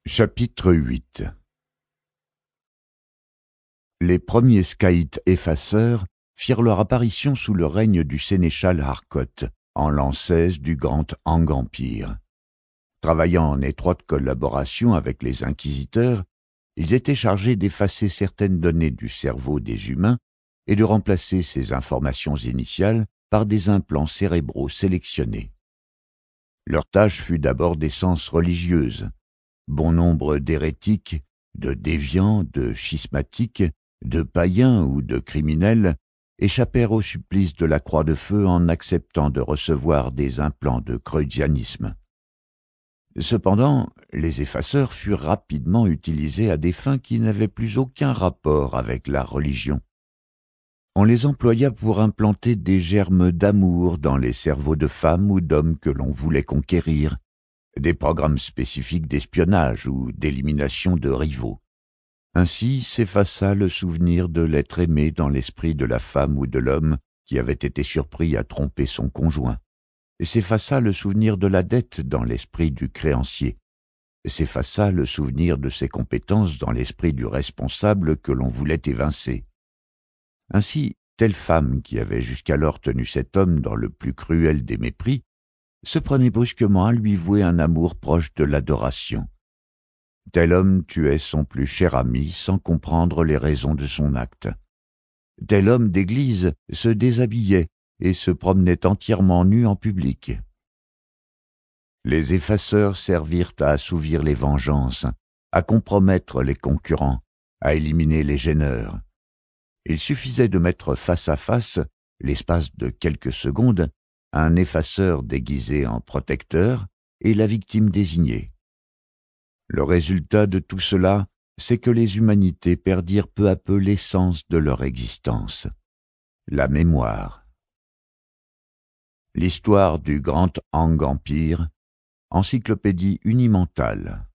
Chapitre 8. Les premiers Scaïtes effaceurs firent leur apparition sous le règne du sénéchal Harcourt, en l'an 16 du Grand Ang Empire. Travaillant en étroite collaboration avec les inquisiteurs, ils étaient chargés d'effacer certaines données du cerveau des humains et de remplacer ces informations initiales par des implants cérébraux sélectionnés. Leur tâche fut d'abord d'essence religieuse. Bon nombre d'hérétiques, de déviants, de schismatiques, de païens ou de criminels échappèrent au supplice de la croix de feu en acceptant de recevoir des implants de creuzianisme. Cependant, les effaceurs furent rapidement utilisés à des fins qui n'avaient plus aucun rapport avec la religion. On les employa pour implanter des germes d'amour dans les cerveaux de femmes ou d'hommes que l'on voulait conquérir, des programmes spécifiques d'espionnage ou d'élimination de rivaux. Ainsi s'effaça le souvenir de l'être aimé dans l'esprit de la femme ou de l'homme qui avait été surpris à tromper son conjoint. S'effaça le souvenir de la dette dans l'esprit du créancier. S'effaça le souvenir de ses compétences dans l'esprit du responsable que l'on voulait évincer. Ainsi, telle femme qui avait jusqu'alors tenu cet homme dans le plus cruel des mépris se prenait brusquement à lui vouer un amour proche de l'adoration. Tel homme tuait son plus cher ami sans comprendre les raisons de son acte. Tel homme d'église se déshabillait et se promenait entièrement nu en public. Les effaceurs servirent à assouvir les vengeances, à compromettre les concurrents, à éliminer les gêneurs. Il suffisait de mettre face à face, l'espace de quelques secondes, un effaceur déguisé en protecteur et la victime désignée. Le résultat de tout cela, c'est que les humanités perdirent peu à peu l'essence de leur existence, la mémoire. L'histoire du Grand Ang Empire, encyclopédie unimentale.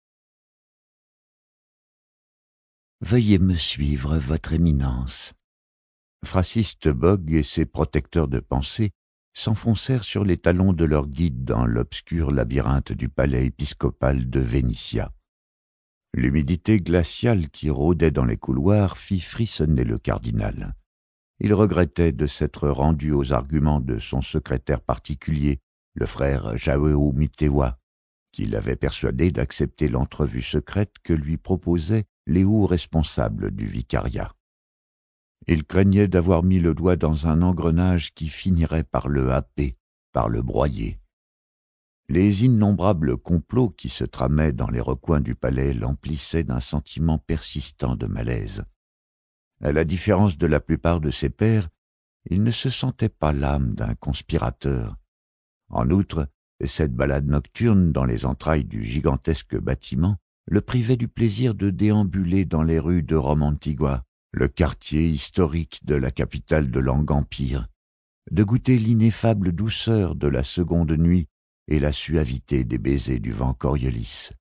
Veuillez me suivre, votre éminence. Francis Bogg et ses protecteurs de pensée s'enfoncèrent sur les talons de leur guide dans l'obscur labyrinthe du palais épiscopal de Vénitia. L'humidité glaciale qui rôdait dans les couloirs fit frissonner le cardinal. Il regrettait de s'être rendu aux arguments de son secrétaire particulier, le frère Jaweau Mitewa, qui l'avait persuadé d'accepter l'entrevue secrète que lui proposaient les hauts responsables du vicariat. Il craignait d'avoir mis le doigt dans un engrenage qui finirait par le happer, par le broyer. Les innombrables complots qui se tramaient dans les recoins du palais l'emplissaient d'un sentiment persistant de malaise. À la différence de la plupart de ses pairs, il ne se sentait pas l'âme d'un conspirateur. En outre, cette balade nocturne dans les entrailles du gigantesque bâtiment le privait du plaisir de déambuler dans les rues de Rome Antigua, le quartier historique de la capitale de l'Ang Empire, de goûter l'ineffable douceur de la seconde nuit et la suavité des baisers du vent Coriolis.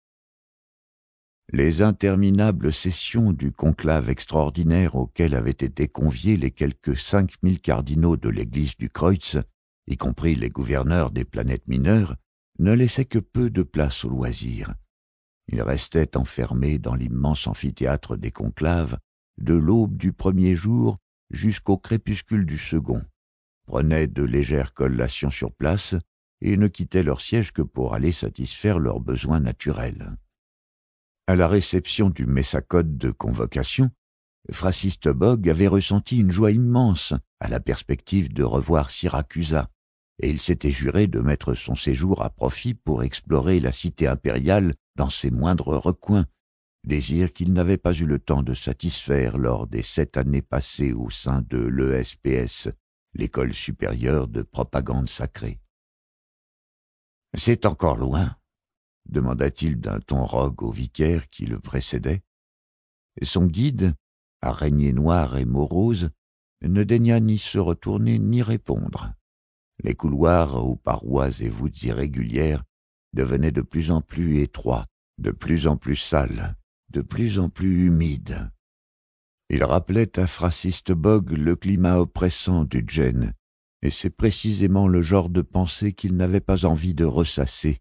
Les interminables sessions du conclave extraordinaire auquel avaient été conviés les quelque 5000 cardinaux de l'église du Kreuz, y compris les gouverneurs des planètes mineures, ne laissaient que peu de place au loisir. Ils restaient enfermés dans l'immense amphithéâtre des conclaves, de l'aube du premier jour jusqu'au crépuscule du second, prenaient de légères collations sur place et ne quittaient leur siège que pour aller satisfaire leurs besoins naturels. À la réception du messacode de convocation, Francis Bogg avait ressenti une joie immense à la perspective de revoir Syracusa, et il s'était juré de mettre son séjour à profit pour explorer la cité impériale dans ses moindres recoins, désir qu'il n'avait pas eu le temps de satisfaire lors des 7 années passées au sein de l'ESPS, l'école supérieure de propagande sacrée. « C'est encore loin ?» demanda-t-il d'un ton rogue au vicaire qui le précédait. Son guide, araignée noire et morose, ne daigna ni se retourner ni répondre. Les couloirs aux parois et voûtes irrégulières devenaient de plus en plus étroits, de plus en plus sales, de plus en plus humides. Il rappelait à Francis Bogg le climat oppressant du Djen, et c'est précisément le genre de pensée qu'il n'avait pas envie de ressasser,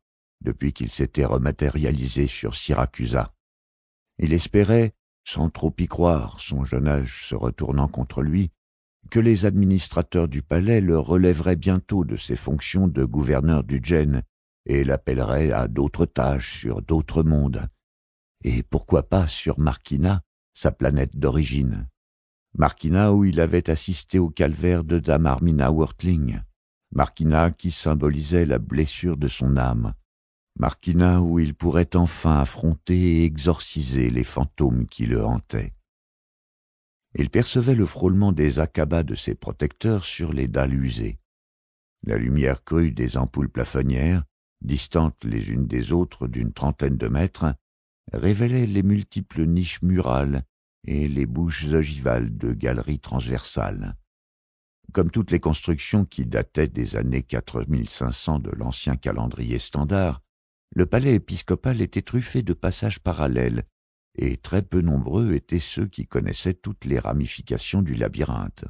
depuis qu'il s'était rematérialisé sur Syracusa. Il espérait, sans trop y croire, son jeune âge se retournant contre lui, que les administrateurs du palais le relèveraient bientôt de ses fonctions de gouverneur du Gênes et l'appelleraient à d'autres tâches sur d'autres mondes. Et pourquoi pas sur Markina, sa planète d'origine. Markina où il avait assisté au calvaire de Dame Armina Wortling. Markina qui symbolisait la blessure de son âme. Markina où il pourrait enfin affronter et exorciser les fantômes qui le hantaient. Il percevait le frôlement des acabas de ses protecteurs sur les dalles usées. La lumière crue des ampoules plafonnières, distantes les unes des autres d'une trentaine de mètres, révélait les multiples niches murales et les bouches ogivales de galeries transversales. Comme toutes les constructions qui dataient des années 4500 de l'ancien calendrier standard, le palais épiscopal était truffé de passages parallèles, et très peu nombreux étaient ceux qui connaissaient toutes les ramifications du labyrinthe.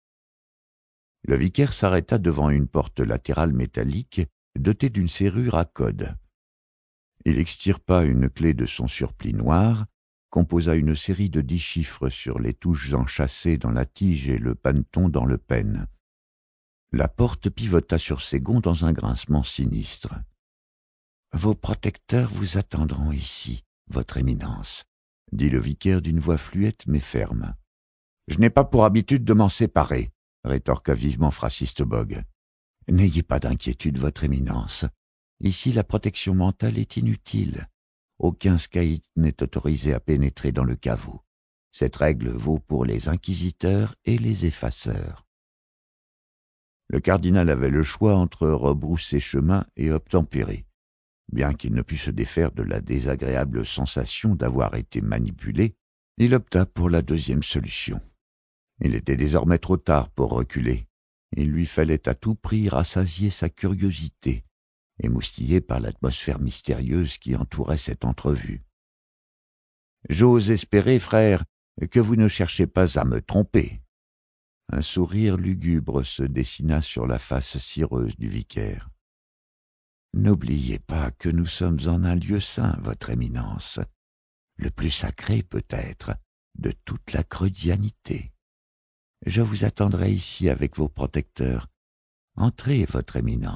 Le vicaire s'arrêta devant une porte latérale métallique dotée d'une serrure à code. Il extirpa une clé de son surplis noir, composa une série de 10 chiffres sur les touches enchâssées dans la tige et le paneton dans le pêne. La porte pivota sur ses gonds dans un grincement sinistre. « Vos protecteurs vous attendront ici, votre éminence », dit le vicaire d'une voix fluette mais ferme. « Je n'ai pas pour habitude de m'en séparer », rétorqua vivement Francis Bogg. « N'ayez pas d'inquiétude, votre éminence. Ici, la protection mentale est inutile. Aucun scaïte n'est autorisé à pénétrer dans le caveau. Cette règle vaut pour les inquisiteurs et les effaceurs. » Le cardinal avait le choix entre rebrousser chemin et obtempérer. Bien qu'il ne pût se défaire de la désagréable sensation d'avoir été manipulé, il opta pour la deuxième solution. Il était désormais trop tard pour reculer. Il lui fallait à tout prix rassasier sa curiosité, émoustillé par l'atmosphère mystérieuse qui entourait cette entrevue. « J'ose espérer, frère, que vous ne cherchez pas à me tromper. » Un sourire lugubre se dessina sur la face cireuse du vicaire. « N'oubliez pas que nous sommes en un lieu saint, votre éminence, le plus sacré peut-être de toute la chrétienté. Je vous attendrai ici avec vos protecteurs. Entrez, votre éminence. »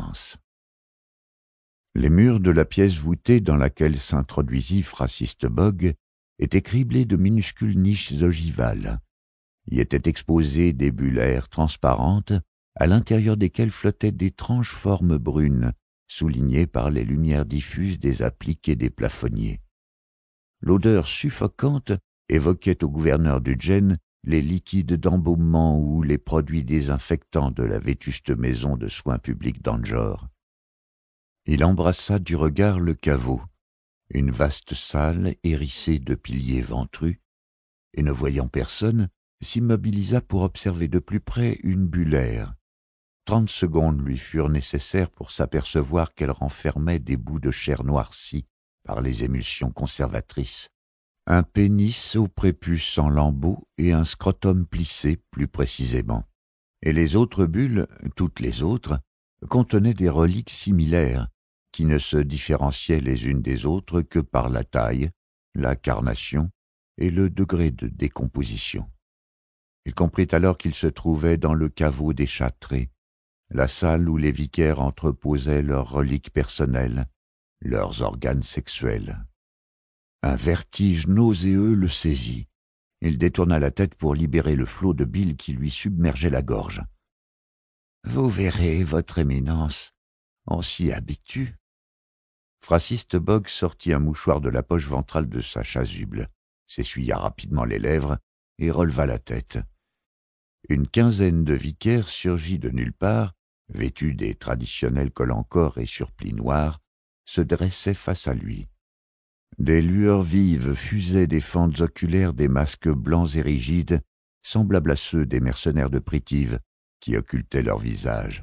Les murs de la pièce voûtée dans laquelle s'introduisit Francis Bogg étaient criblés de minuscules niches ogivales. Y étaient exposées des bullaires transparentes, à l'intérieur desquelles flottaient d'étranges formes brunes, soulignées par les lumières diffuses des appliques et des plafonniers. L'odeur suffocante évoquait au gouverneur du Gênes les liquides d'embaumement ou les produits désinfectants de la vétuste maison de soins publics d'Angor. Il embrassa du regard le caveau, une vaste salle hérissée de piliers ventrus, et ne voyant personne, s'immobilisa pour observer de plus près une bullaire. 30 secondes lui furent nécessaires pour s'apercevoir qu'elle renfermait des bouts de chair noircie par les émulsions conservatrices, un pénis au prépuce en lambeaux et un scrotum plissé plus précisément. Et les autres bulles, toutes les autres, contenaient des reliques similaires, qui ne se différenciaient les unes des autres que par la taille, la carnation et le degré de décomposition. Il comprit alors qu'il se trouvait dans le caveau des châtrés, la salle où les vicaires entreposaient leurs reliques personnelles, leurs organes sexuels. Un vertige nauséeux le saisit. Il détourna la tête pour libérer le flot de bile qui lui submergeait la gorge. « Vous verrez, votre éminence, on s'y habitue. » Francis Bogg sortit un mouchoir de la poche ventrale de sa chasuble, s'essuya rapidement les lèvres et releva la tête. Une quinzaine de vicaires surgis de nulle part, vêtus des traditionnels collants-corps et surplis noirs, se dressaient face à lui. Des lueurs vives fusaient des fentes oculaires des masques blancs et rigides, semblables à ceux des mercenaires de Pritive, qui occultaient leurs visages.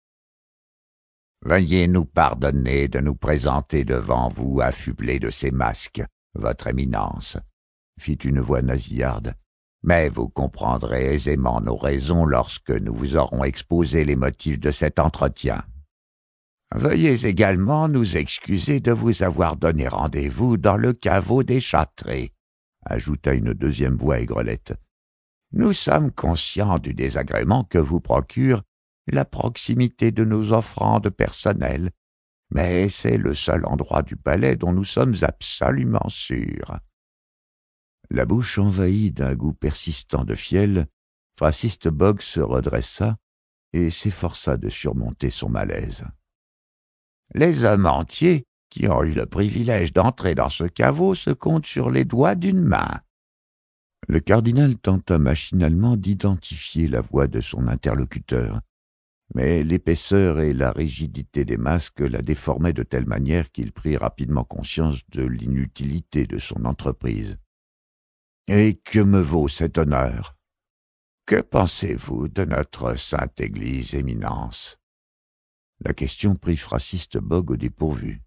« Veuillez nous pardonner de nous présenter devant vous affublés de ces masques, votre éminence, » fit une voix nasillarde. « Mais vous comprendrez aisément nos raisons lorsque nous vous aurons exposé les motifs de cet entretien. » Veuillez également nous excuser de vous avoir donné rendez-vous dans le caveau des Châtrés, ajouta une deuxième voix aigrelette. Nous sommes conscients du désagrément que vous procure la proximité de nos offrandes personnelles, mais c'est le seul endroit du palais dont nous sommes absolument sûrs. La bouche envahie d'un goût persistant de fiel, Francis Boggs se redressa et s'efforça de surmonter son malaise. Les hommes entiers qui ont eu le privilège d'entrer dans ce caveau se comptent sur les doigts d'une main. Le cardinal tenta machinalement d'identifier la voix de son interlocuteur, mais l'épaisseur et la rigidité des masques la déformaient de telle manière qu'il prit rapidement conscience de l'inutilité de son entreprise. « Et que me vaut cet honneur? Que pensez-vous de notre sainte Église, Éminence ?» La question prit Francis Boggs au dépourvu.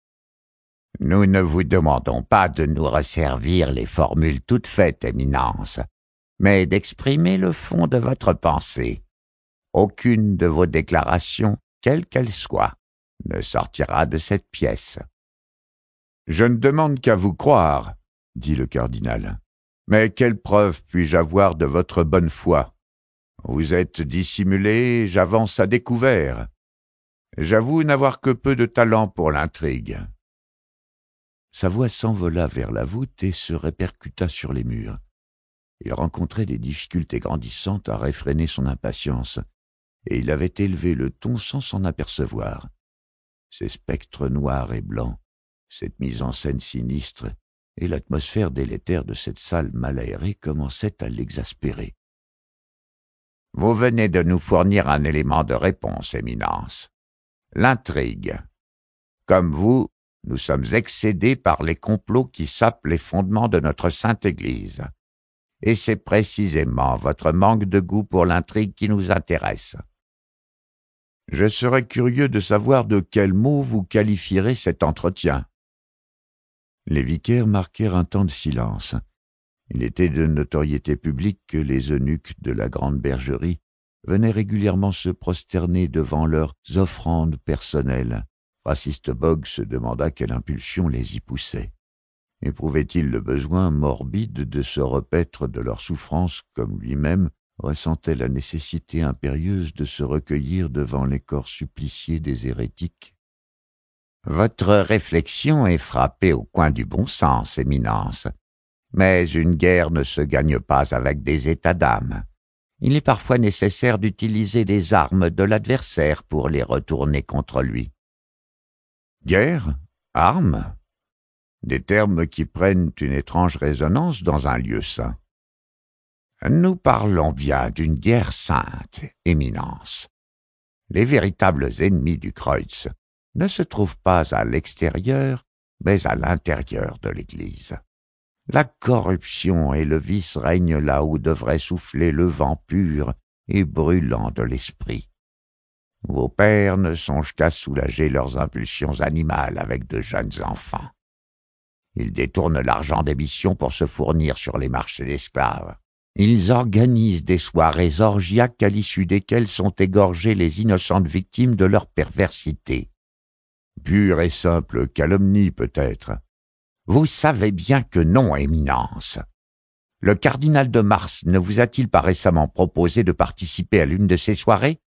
« Nous ne vous demandons pas de nous resservir les formules toutes faites, Éminence, mais d'exprimer le fond de votre pensée. Aucune de vos déclarations, quelle qu'elle soit, ne sortira de cette pièce. »« Je ne demande qu'à vous croire, » dit le cardinal. « Mais quelle preuve puis-je avoir de votre bonne foi? Vous êtes dissimulé, j'avance à découvert. J'avoue n'avoir que peu de talent pour l'intrigue. » Sa voix s'envola vers la voûte et se répercuta sur les murs. Il rencontrait des difficultés grandissantes à réfréner son impatience, et il avait élevé le ton sans s'en apercevoir. Ces spectres noirs et blancs, cette mise en scène sinistre et l'atmosphère délétère de cette salle mal aérée commençaient à l'exaspérer. « Vous venez de nous fournir un élément de réponse, Éminence. L'intrigue. Comme vous, nous sommes excédés par les complots qui sapent les fondements de notre sainte Église. Et c'est précisément votre manque de goût pour l'intrigue qui nous intéresse. Je serais curieux de savoir de quels mots vous qualifierez cet entretien. » Les vicaires marquèrent un temps de silence. Il était de notoriété publique que les eunuques de la grande bergerie venaient régulièrement se prosterner devant leurs offrandes personnelles. Francis Boggs se demanda quelle impulsion les y poussait. Éprouvaient-ils le besoin morbide de se repaître de leurs souffrances comme lui-même ressentait la nécessité impérieuse de se recueillir devant les corps suppliciés des hérétiques? « Votre réflexion est frappée au coin du bon sens, Éminence. Mais une guerre ne se gagne pas avec des états d'âme. Il est parfois nécessaire d'utiliser les armes de l'adversaire pour les retourner contre lui. » Guerre? Armes? Des termes qui prennent une étrange résonance dans un lieu saint. Nous parlons bien d'une guerre sainte, Éminence. Les véritables ennemis du Kreuz ne se trouvent pas à l'extérieur, mais à l'intérieur de l'Église. La corruption et le vice règnent là où devrait souffler le vent pur et brûlant de l'esprit. Vos pères ne songent qu'à soulager leurs impulsions animales avec de jeunes enfants. Ils détournent l'argent des missions pour se fournir sur les marchés d'esclaves. Ils organisent des soirées orgiaques à l'issue desquelles sont égorgées les innocentes victimes de leur perversité. Pure et simple calomnie, peut-être. Vous savez bien que non, Éminence. Le cardinal de Mars ne vous a-t-il pas récemment proposé de participer à l'une de ces soirées?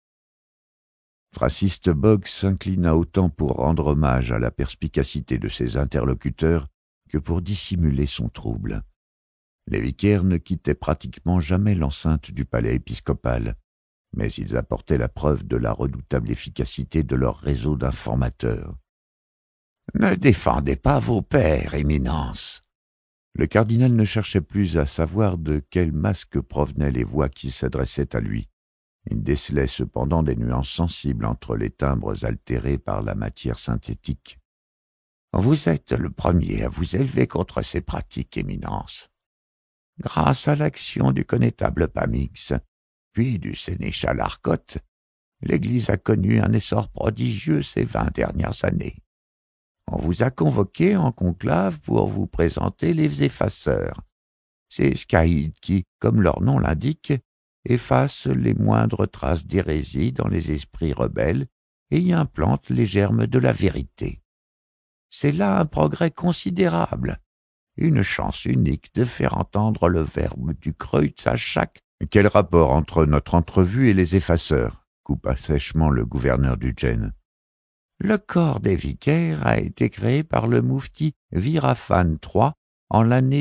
Francis Boggs s'inclina autant pour rendre hommage à la perspicacité de ses interlocuteurs que pour dissimuler son trouble. Les vicaires ne quittaient pratiquement jamais l'enceinte du palais épiscopal, mais ils apportaient la preuve de la redoutable efficacité de leur réseau d'informateurs. « Ne défendez pas vos pères, Éminence. » Le cardinal ne cherchait plus à savoir de quel masque provenaient les voix qui s'adressaient à lui. Il décelait cependant des nuances sensibles entre les timbres altérés par la matière synthétique. « Vous êtes le premier à vous élever contre ces pratiques, Éminence. Grâce à l'action du connétable Pamix, puis du sénéchal Harcourt, l'Église a connu un essor prodigieux ces 20 dernières années. On vous a convoqué en conclave pour vous présenter les effaceurs, ces scaïdes qui, comme leur nom l'indique, effacent les moindres traces d'hérésie dans les esprits rebelles et y implante les germes de la vérité. C'est là un progrès considérable, une chance unique de faire entendre le verbe du Kreutz à chaque... Quel rapport entre notre entrevue et les effaceurs? Coupa sèchement le gouverneur du Djen. Le corps des vicaires a été créé par le moufti Virafan III en l'année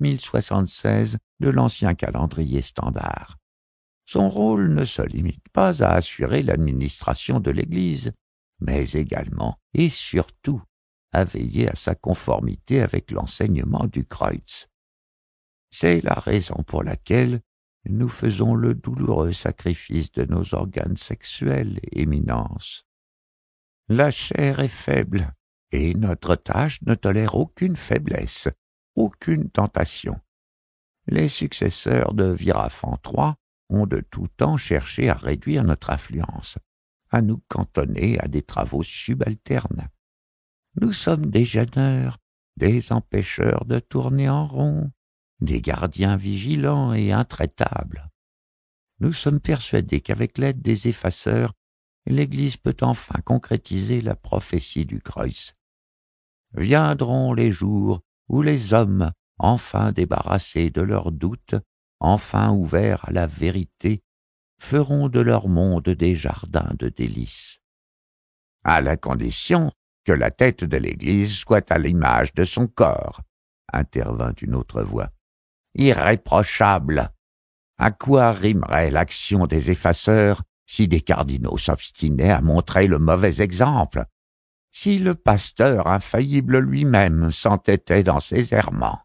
5076 de l'ancien calendrier standard. Son rôle ne se limite pas à assurer l'administration de l'Église, mais également et surtout à veiller à sa conformité avec l'enseignement du Kreutz. C'est la raison pour laquelle nous faisons le douloureux sacrifice de nos organes sexuels, Éminence. La chair est faible, et notre tâche ne tolère aucune faiblesse, aucune tentation. Les successeurs de Virafan III ont de tout temps cherché à réduire notre influence, à nous cantonner à des travaux subalternes. Nous sommes des jeûneurs, des empêcheurs de tourner en rond, des gardiens vigilants et intraitables. Nous sommes persuadés qu'avec l'aide des effaceurs, l'Église peut enfin concrétiser la prophétie du Kreutz. Viendront les jours où les hommes, enfin débarrassés de leurs doutes, enfin ouverts à la vérité, feront de leur monde des jardins de délices. À la condition que la tête de l'Église soit à l'image de son corps, intervint une autre voix. Irréprochable! À quoi rimerait l'action des effaceurs si des cardinaux s'obstinaient à montrer le mauvais exemple, si le pasteur infaillible lui-même s'entêtait dans ses errements?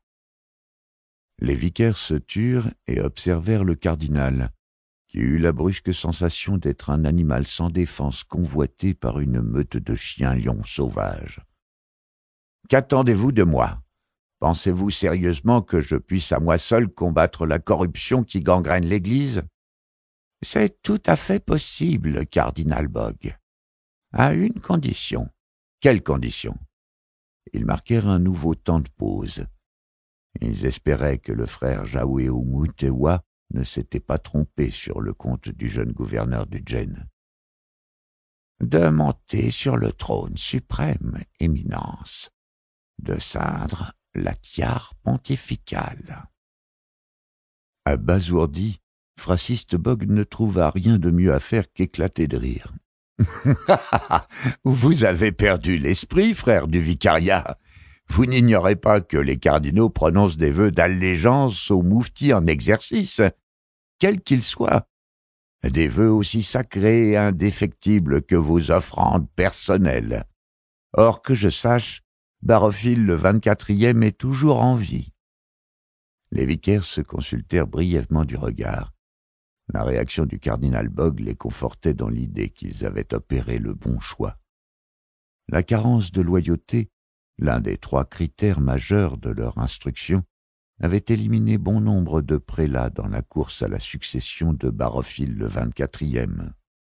Les vicaires se turent et observèrent le cardinal, qui eut la brusque sensation d'être un animal sans défense convoité par une meute de chiens-lions sauvages. « Qu'attendez-vous de moi? Pensez-vous sérieusement que je puisse à moi seul combattre la corruption qui gangrène l'Église? » « C'est tout à fait possible, cardinal Bog. À une condition. » « Quelle condition? » Ils marquèrent un nouveau temps de pause. Ils espéraient que le frère Jaweomutewa ne s'était pas trompé sur le compte du jeune gouverneur du Djen. « De monter sur le trône suprême, Éminence, de ceindre la tiare pontificale. » Abasourdi, Fraciste Bog ne trouva rien de mieux à faire qu'éclater de rire. « Vous avez perdu l'esprit, frère du vicariat. Vous n'ignorez pas que les cardinaux prononcent des vœux d'allégeance au moufti en exercice, quel qu'il soit. Des vœux aussi sacrés et indéfectibles que vos offrandes personnelles. Or, que je sache, Barophile le 24e est toujours en vie. » Les vicaires se consultèrent brièvement du regard. La réaction du cardinal Bog les confortait dans l'idée qu'ils avaient opéré le bon choix. La carence de loyauté, l'un des 3 critères majeurs de leur instruction, avait éliminé bon nombre de prélats dans la course à la succession de Barophile le 24e.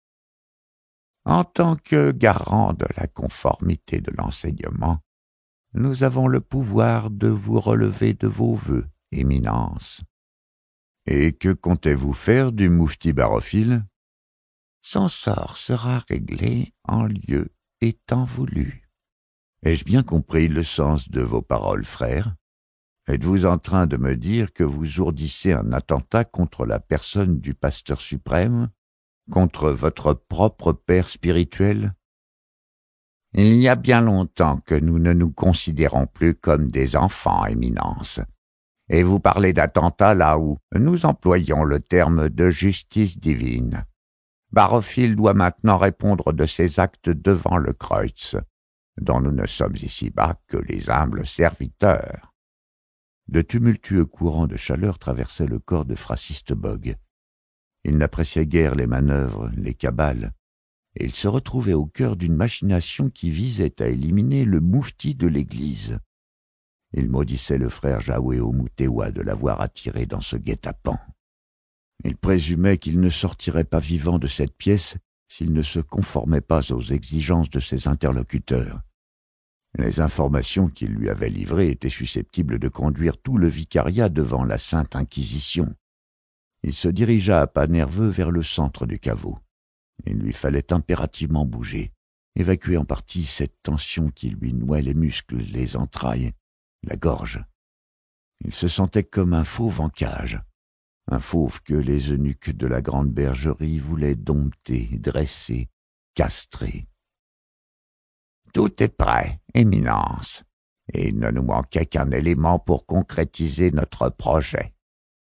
En tant que garant de la conformité de l'enseignement, nous avons le pouvoir de vous relever de vos vœux, Éminence. Et que comptez-vous faire du moufti Barophile? Son sort sera réglé en lieu et temps voulu. Ai-je bien compris le sens de vos paroles, frère? Êtes-vous en train de me dire que vous ourdissez un attentat contre la personne du pasteur suprême, contre votre propre père spirituel? Il y a bien longtemps que nous ne nous considérons plus comme des enfants, Éminence. Et vous parlez d'attentat là où nous employons le terme de justice divine. Barophile doit maintenant répondre de ses actes devant le Kreutz, dont nous ne sommes ici-bas que les humbles serviteurs. De tumultueux courants de chaleur traversaient le corps de Fraciste Bog. Il n'appréciait guère les manœuvres, les cabales, et il se retrouvait au cœur d'une machination qui visait à éliminer le moufti de l'Église. Il maudissait le frère Jaweomutewa de l'avoir attiré dans ce guet-apens. Il présumait qu'il ne sortirait pas vivant de cette pièce s'il ne se conformait pas aux exigences de ses interlocuteurs. Les informations qu'il lui avait livrées étaient susceptibles de conduire tout le vicariat devant la Sainte Inquisition. Il se dirigea à pas nerveux vers le centre du caveau. Il lui fallait impérativement bouger, évacuer en partie cette tension qui lui nouait les muscles, les entrailles, la gorge. Il se sentait comme un fauve en cage, un fauve que les eunuques de la grande bergerie voulaient dompter, dresser, castrer. « Tout est prêt, Éminence, et il ne nous manquait qu'un élément pour concrétiser notre projet. »« Vous ?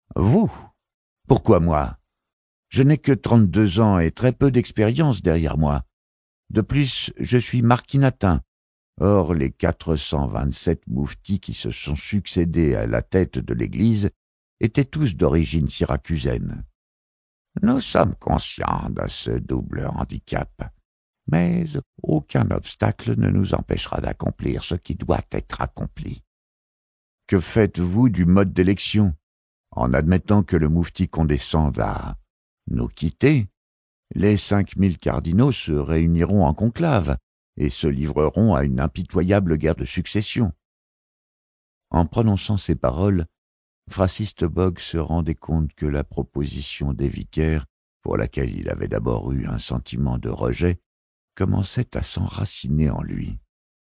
Pourquoi moi ? Je n'ai que 32 ans et très peu d'expérience derrière moi. De plus, je suis marquinatin. Or, les 427 mouftis qui se sont succédés à la tête de l'Église étaient tous d'origine syracusaine. Nous sommes conscients de ce double handicap, mais aucun obstacle ne nous empêchera d'accomplir ce qui doit être accompli. Que faites-vous du mode d'élection? En admettant que le moufti condescende à nous quitter, les 5000 cardinaux se réuniront en conclave et se livreront à une impitoyable guerre de succession. » En prononçant ces paroles, Francis Bogg se rendait compte que la proposition des vicaires, pour laquelle il avait d'abord eu un sentiment de rejet, commençait à s'enraciner en lui.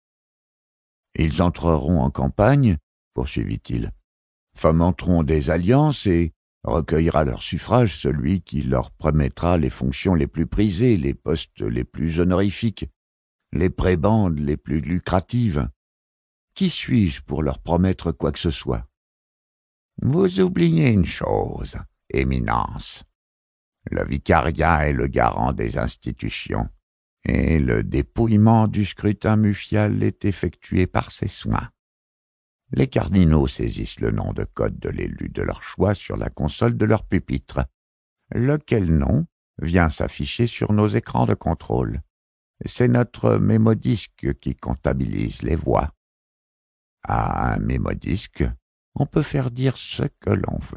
« Ils entreront en campagne, poursuivit-il, fomenteront des alliances et recueillera leur suffrage celui qui leur promettra les fonctions les plus prisées, les postes les plus honorifiques, les prébendes les plus lucratives. Qui suis-je pour leur promettre quoi que ce soit? Vous oubliez une chose, Éminence. Le vicariat est le garant des institutions, et le dépouillement du scrutin mufial est effectué par ses soins. Les cardinaux saisissent le nom de code de l'élu de leur choix sur la console de leur pupitre, lequel nom vient s'afficher sur nos écrans de contrôle. C'est notre mémodisque qui comptabilise les voix. À un mémodisque, on peut faire dire ce que l'on veut. »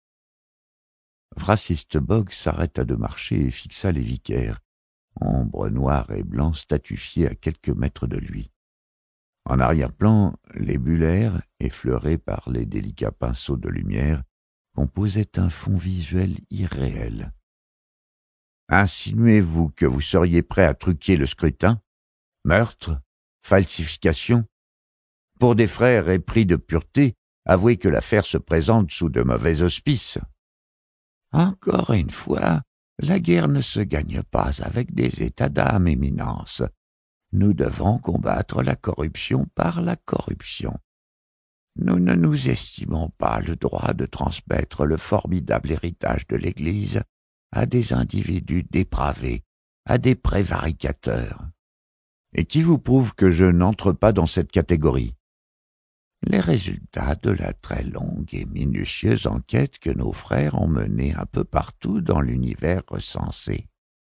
Francis Bogg s'arrêta de marcher et fixa les vicaires, ombres noires et blancs statufiés à quelques mètres de lui. En arrière-plan, les bullaires, effleurés par les délicats pinceaux de lumière, composaient un fond visuel irréel. « Insinuez-vous que vous seriez prêt à truquer le scrutin? Meurtre? Falsification? Pour des frères épris de pureté, avouez que l'affaire se présente sous de mauvais auspices. Encore une fois, la guerre ne se gagne pas avec des états d'âme, Éminence. Nous devons combattre la corruption par la corruption. Nous ne nous estimons pas le droit de transmettre le formidable héritage de l'Église à des individus dépravés, à des prévaricateurs. Et qui vous prouve que je n'entre pas dans cette catégorie? Les résultats de la très longue et minutieuse enquête que nos frères ont menée un peu partout dans l'univers recensé.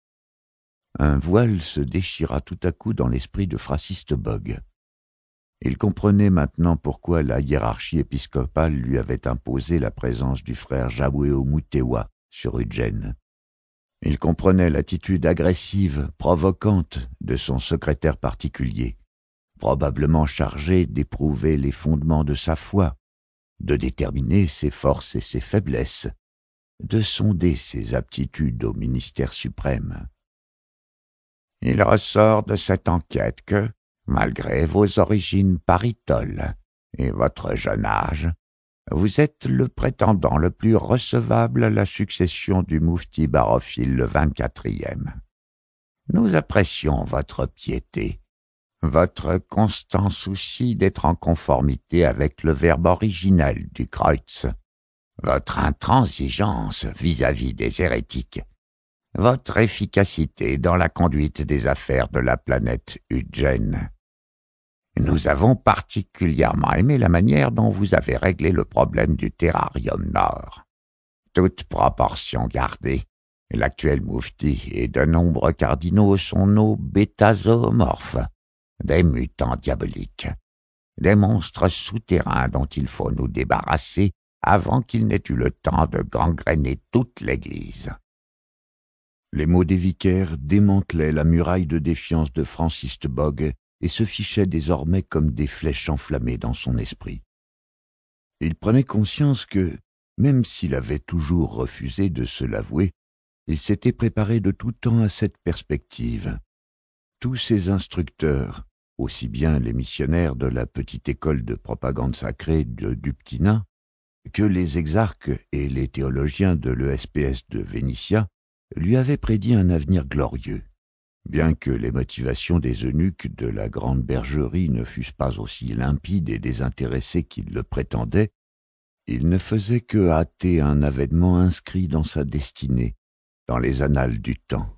Un voile se déchira tout à coup dans l'esprit de Francis Bogg. Il comprenait maintenant pourquoi la hiérarchie épiscopale lui avait imposé la présence du frère Jaouéo Mutewa sur Ujjain. Il comprenait l'attitude agressive, provocante de son secrétaire particulier, probablement chargé d'éprouver les fondements de sa foi, de déterminer ses forces et ses faiblesses, de sonder ses aptitudes au ministère suprême. Il ressort de cette enquête que, malgré vos origines paritoles et votre jeune âge, vous êtes le prétendant le plus recevable à la succession du moufti Barophile le 24e. Nous apprécions votre piété, votre constant souci d'être en conformité avec le verbe originel du Kreuz, votre intransigeance vis-à-vis des hérétiques, votre efficacité dans la conduite des affaires de la planète Ujjain. Nous avons particulièrement aimé la manière dont vous avez réglé le problème du terrarium nord. Toute proportion gardée, l'actuel moufti et de nombreux cardinaux sont nos bétazoomorphes, des mutants diaboliques, des monstres souterrains dont il faut nous débarrasser avant qu'il n'ait eu le temps de gangréner toute l'Église. » Les mots des vicaires démantelaient la muraille de défiance de Francis Bogg et se fichaient désormais comme des flèches enflammées dans son esprit. Il prenait conscience que, même s'il avait toujours refusé de se l'avouer, Il s'était préparé de tout temps à cette perspective. Tous ses instructeurs, aussi bien les missionnaires de la petite école de propagande sacrée de Duptina que les exarques et les théologiens de l'ESPS de Vénitia, lui avaient prédit un avenir glorieux. Bien que les motivations des eunuques de la grande bergerie ne fussent pas aussi limpides et désintéressées qu'ils le prétendaient, il ne faisait que hâter un avènement inscrit dans sa destinée, dans les annales du temps.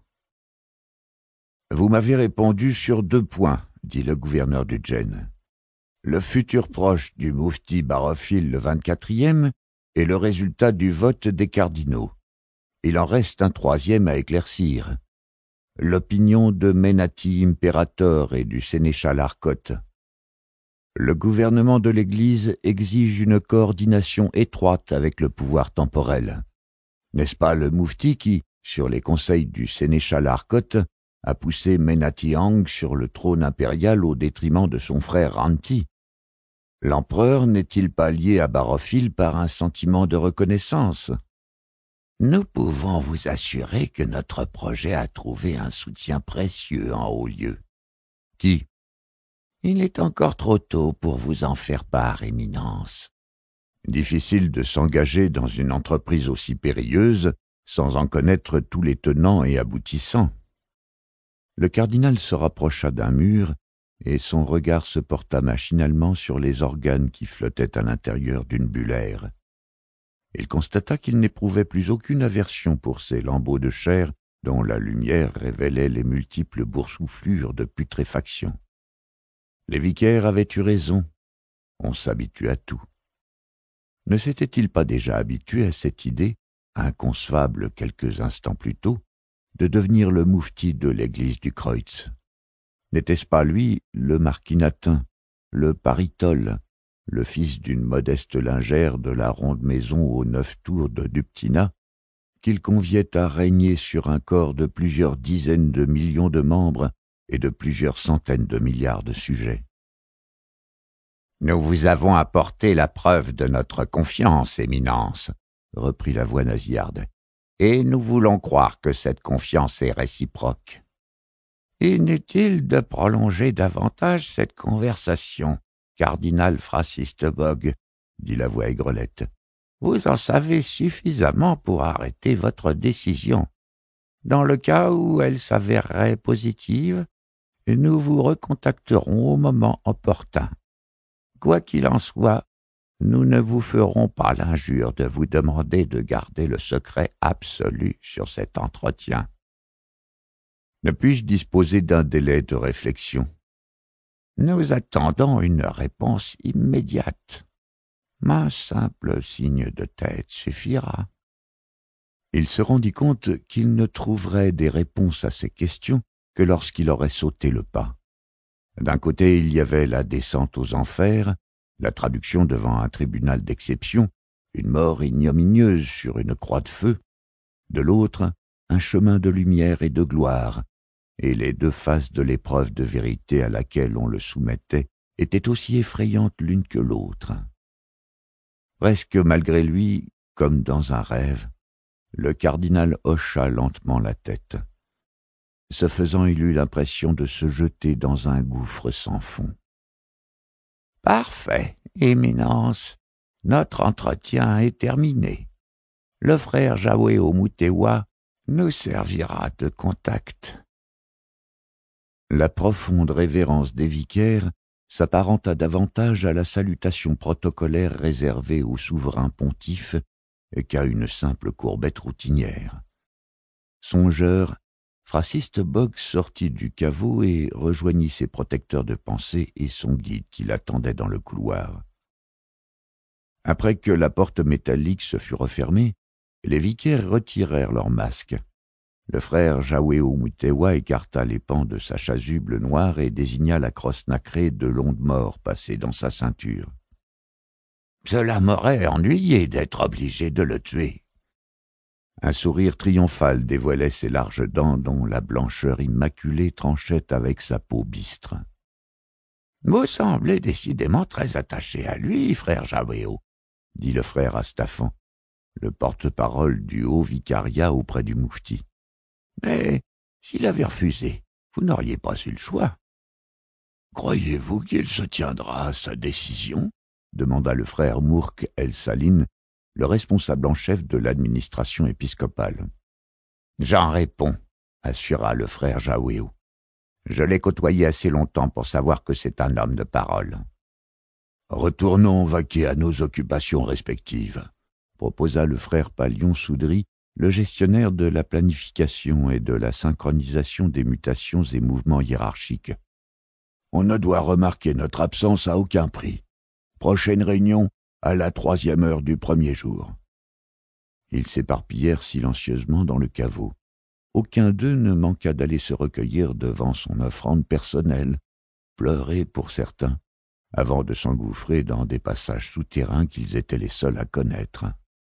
« Vous m'avez répondu sur 2 points, dit le gouverneur du Djen. Le futur proche du moufti Barophile le 24e et le résultat du vote des cardinaux. Il en reste un 3e à éclaircir. L'opinion de Menati Imperator et du sénéchal Arcote. Le gouvernement de l'Église exige une coordination étroite avec le pouvoir temporel. N'est-ce pas le moufti qui, sur les conseils du sénéchal Arcote, a poussé Menati Ang sur le trône impérial au détriment de son frère Ranti? L'empereur n'est-il pas lié à Barophile par un sentiment de reconnaissance? Nous pouvons vous assurer que notre projet a trouvé un soutien précieux en haut lieu. Qui? Il est encore trop tôt pour vous en faire part, Éminence. Difficile de s'engager dans une entreprise aussi périlleuse sans en connaître tous les tenants et aboutissants. Le cardinal se rapprocha d'un mur et son regard se porta machinalement sur les organes qui flottaient à l'intérieur d'une bullaire. Il constata qu'il n'éprouvait plus aucune aversion pour ces lambeaux de chair dont la lumière révélait les multiples boursouflures de putréfaction. Les vicaires avaient eu raison, on s'habitue à tout. Ne s'était-il pas déjà habitué à cette idée, inconcevable quelques instants plus tôt, de devenir le moufti de l'église du Kreutz? N'était-ce pas lui, le marquis Natin, le Paritol, le fils d'une modeste lingère de la ronde maison aux 9 tours de Duptina, qu'il conviait à régner sur un corps de plusieurs dizaines de millions de membres et de plusieurs centaines de milliards de sujets? Nous vous avons apporté la preuve de notre confiance, Éminence, reprit la voix nasillarde, et nous voulons croire que cette confiance est réciproque. Inutile de prolonger davantage cette conversation, cardinal Fraciste-Bog, dit la voix aigrelette. Vous en savez suffisamment pour arrêter votre décision. Dans le cas où elle s'avérerait positive, nous vous recontacterons au moment opportun. Quoi qu'il en soit, nous ne vous ferons pas l'injure de vous demander de garder le secret absolu sur cet entretien. Ne puis-je disposer d'un délai de réflexion? Nous attendons une réponse immédiate. Un simple signe de tête suffira. Il se rendit compte qu'il ne trouverait des réponses à ces questions que lorsqu'il aurait sauté le pas. D'un côté, il y avait la descente aux enfers, la traduction devant un tribunal d'exception, une mort ignominieuse sur une croix de feu. De l'autre, un chemin de lumière et de gloire, et les 2 faces de l'épreuve de vérité à laquelle on le soumettait étaient aussi effrayantes l'une que l'autre. Presque malgré lui, comme dans un rêve, le cardinal hocha lentement la tête. Ce faisant, il eut l'impression de se jeter dans un gouffre sans fond. « Parfait, Éminence, notre entretien est terminé. Le frère Jaouéo Moutewa nous servira de contact. » La profonde révérence des vicaires s'apparenta davantage à la salutation protocolaire réservée au souverain pontife qu'à une simple courbette routinière. Songeur, Fraciste-Bog sortit du caveau et rejoignit ses protecteurs de pensée et son guide qui l'attendait dans le couloir. Après que la porte métallique se fut refermée, les vicaires retirèrent leurs masques. Le frère Jaouéo Moutewa écarta les pans de sa chasuble noire et désigna la crosse nacrée de l'onde mort passée dans sa ceinture. « Cela m'aurait ennuyé d'être obligé de le tuer. » Un sourire triomphal dévoilait ses larges dents dont la blancheur immaculée tranchait avec sa peau bistre. « Vous semblez décidément très attaché à lui, frère Jaouéo, dit le frère Astaphan. le porte-parole du haut vicariat auprès du moufti. « Mais s'il avait refusé, vous n'auriez pas eu le choix. »« Croyez-vous qu'il se tiendra à sa décision ?» demanda le frère Mourk el-Saline, le responsable en chef de l'administration épiscopale. « J'en réponds, » assura le frère Jaouéou. « Je l'ai côtoyé assez longtemps pour savoir que c'est un homme de parole. »« Retournons vaquer à nos occupations respectives, » proposa le frère Palion Soudry, le gestionnaire de la planification et de la synchronisation des mutations et mouvements hiérarchiques. « On ne doit remarquer notre absence à aucun prix. Prochaine réunion à la 3e heure du premier jour. » Ils s'éparpillèrent silencieusement dans le caveau. Aucun d'eux ne manqua d'aller se recueillir devant son offrande personnelle, pleurer pour certains, avant de s'engouffrer dans des passages souterrains qu'ils étaient les seuls à connaître.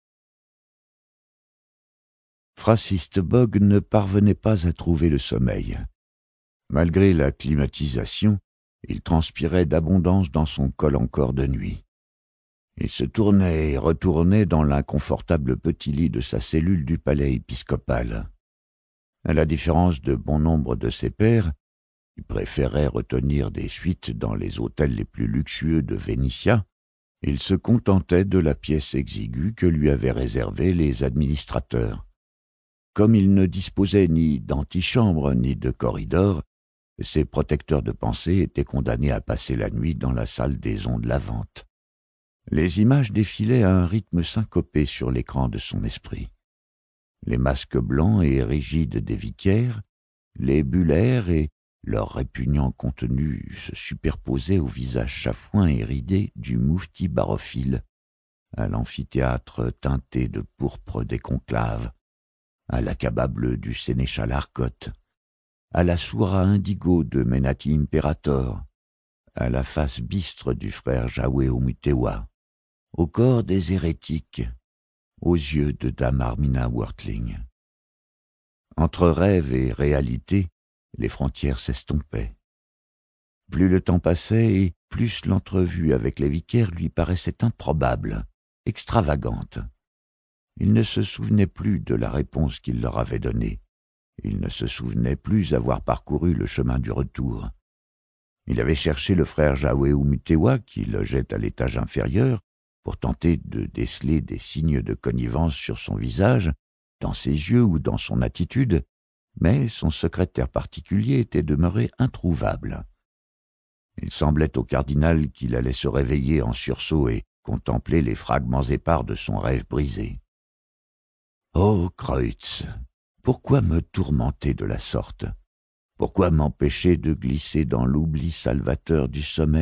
Fraciste Bog ne parvenait pas à trouver le sommeil. Malgré la climatisation, il transpirait d'abondance dans son col encore de nuit. Il se tournait et retournait dans l'inconfortable petit lit de sa cellule du palais épiscopal. À la différence de bon nombre de ses pairs, qui préféraient retenir des suites dans les hôtels les plus luxueux de Vénitia, il se contentait de la pièce exiguë que lui avaient réservée les administrateurs. Comme il ne disposait ni d'antichambre ni de corridor, ses protecteurs de pensée étaient condamnés à passer la nuit dans la salle des ondes lavantes. Les images défilaient à un rythme syncopé sur l'écran de son esprit. Les masques blancs et rigides des vicaires, les bullaires et leur répugnant contenu se superposaient au visage chafouin et ridé du moufti barophile, à l'amphithéâtre teinté de pourpre des conclaves, à l'acaba bleu du sénéchal Harcotte, à la soura indigo de Menati Imperator, à la face bistre du frère Jaouéou Mutewa, au corps des hérétiques, aux yeux de Dame Armina Wortling. Entre rêve et réalité, les frontières s'estompaient. Plus le temps passait et plus l'entrevue avec les vicaires lui paraissait improbable, extravagante. Il ne se souvenait plus de la réponse qu'il leur avait donnée. Il ne se souvenait plus avoir parcouru le chemin du retour. Il avait cherché le frère Jaouéou Mutewa, qui logeait à l'étage inférieur, pour tenter de déceler des signes de connivence sur son visage, dans ses yeux ou dans son attitude, mais son secrétaire particulier était demeuré introuvable. Il semblait au cardinal qu'il allait se réveiller en sursaut et contempler les fragments épars de son rêve brisé. « Oh, Kreutz, pourquoi me tourmenter de la sorte? Pourquoi m'empêcher de glisser dans l'oubli salvateur du sommeil ?»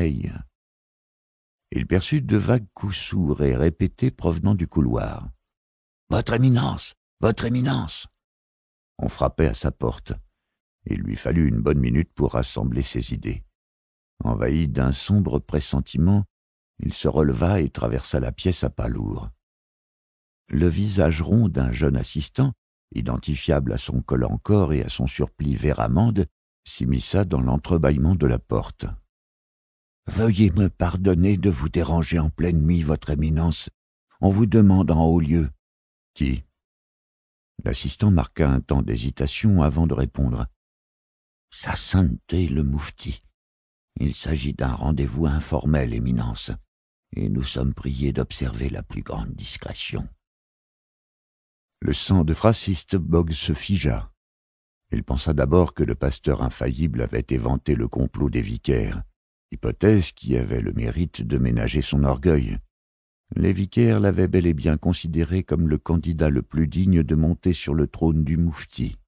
Il perçut de vagues coups sourds et répétés provenant du couloir. « Votre Éminence! Votre Éminence !» On frappait à sa porte. Il lui fallut une bonne minute pour rassembler ses idées. Envahi d'un sombre pressentiment, il se releva et traversa la pièce à pas lourds. Le visage rond d'un jeune assistant, identifiable à son col en corps et à son surplis vert amande, s'immisça dans l'entrebâillement de la porte. « Veuillez me pardonner de vous déranger en pleine nuit, votre Éminence. On vous demande en haut lieu. »« Qui ?» L'assistant marqua un temps d'hésitation avant de répondre. « Sa sainteté le moufti. Il s'agit d'un rendez-vous informel, Éminence, et nous sommes priés d'observer la plus grande discrétion. » Le sang de Fraciste Bog se figea. Il pensa d'abord que le pasteur infaillible avait éventé le complot des vicaires, hypothèse qui avait le mérite de ménager son orgueil. Les vicaires l'avaient bel et bien considéré comme le candidat le plus digne de monter sur le trône du moufti.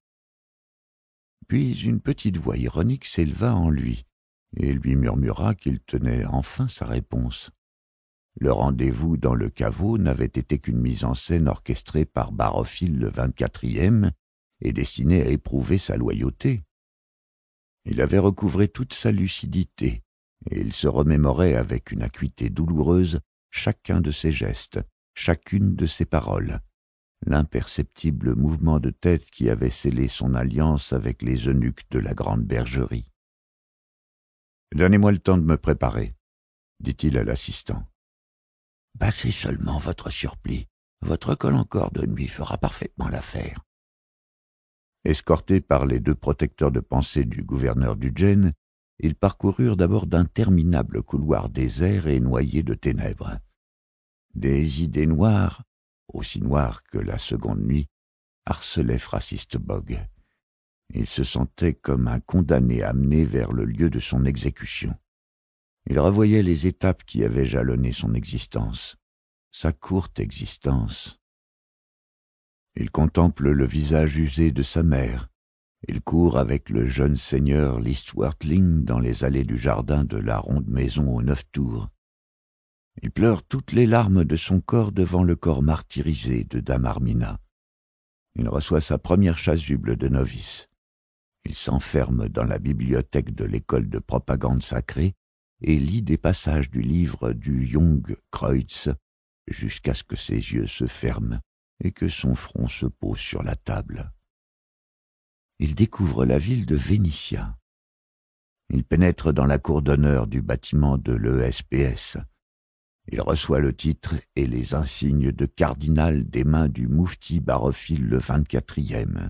Puis une petite voix ironique s'éleva en lui, et lui murmura qu'il tenait enfin sa réponse. Le rendez-vous dans le caveau n'avait été qu'une mise en scène orchestrée par Barophile le 24e et destinée à éprouver sa loyauté. Il avait recouvré toute sa lucidité, et il se remémorait avec une acuité douloureuse chacun de ses gestes, chacune de ses paroles, l'imperceptible mouvement de tête qui avait scellé son alliance avec les eunuques de la grande bergerie. « Donnez-moi le temps de me préparer, » dit-il à l'assistant. « Passez seulement votre surplis, Votre col en corde nuit fera parfaitement l'affaire. » Escortés par les 2 protecteurs de pensée du gouverneur d'Ugène, ils parcoururent d'abord d'interminables couloirs déserts et noyés de ténèbres. Des idées noires, aussi noires que la seconde nuit, harcelaient Francis Bogg. Il se sentait comme un condamné amené vers le lieu de son exécution. Il revoyait les étapes qui avaient jalonné son existence, sa courte existence. Il contemple le visage usé de sa mère. Il court avec le jeune seigneur Listwartling dans les allées du jardin de la ronde maison aux 9 tours. Il pleure toutes les larmes de son corps devant le corps martyrisé de Dame Armina. Il reçoit sa première chasuble de novice. Il s'enferme dans la bibliothèque de l'école de propagande sacrée et lit des passages du livre du Jung Kreutz jusqu'à ce que ses yeux se ferment et que son front se pose sur la table. Il découvre la ville de Vénitia. Il pénètre dans la cour d'honneur du bâtiment de l'ESPS. Il reçoit le titre et les insignes de cardinal des mains du moufti Barophile le 24e.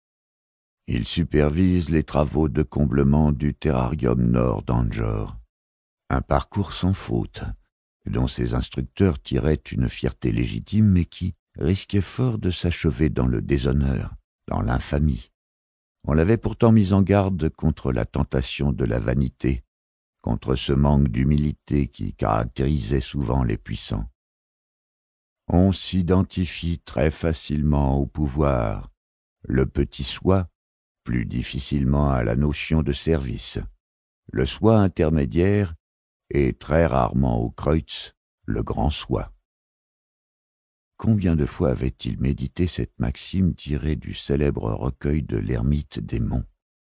Il supervise les travaux de comblement du terrarium nord d'Anjor. Un parcours sans faute, dont ses instructeurs tiraient une fierté légitime mais qui risquait fort de s'achever dans le déshonneur, dans l'infamie. On l'avait pourtant mis en garde contre la tentation de la vanité, contre ce manque d'humilité qui caractérisait souvent les puissants. On s'identifie très facilement au pouvoir, le petit soi, plus difficilement à la notion de service, le soi intermédiaire et très rarement au Kreutz, le grand soi. Combien de fois avait-il médité cette maxime tirée du célèbre recueil de l'ermite des monts?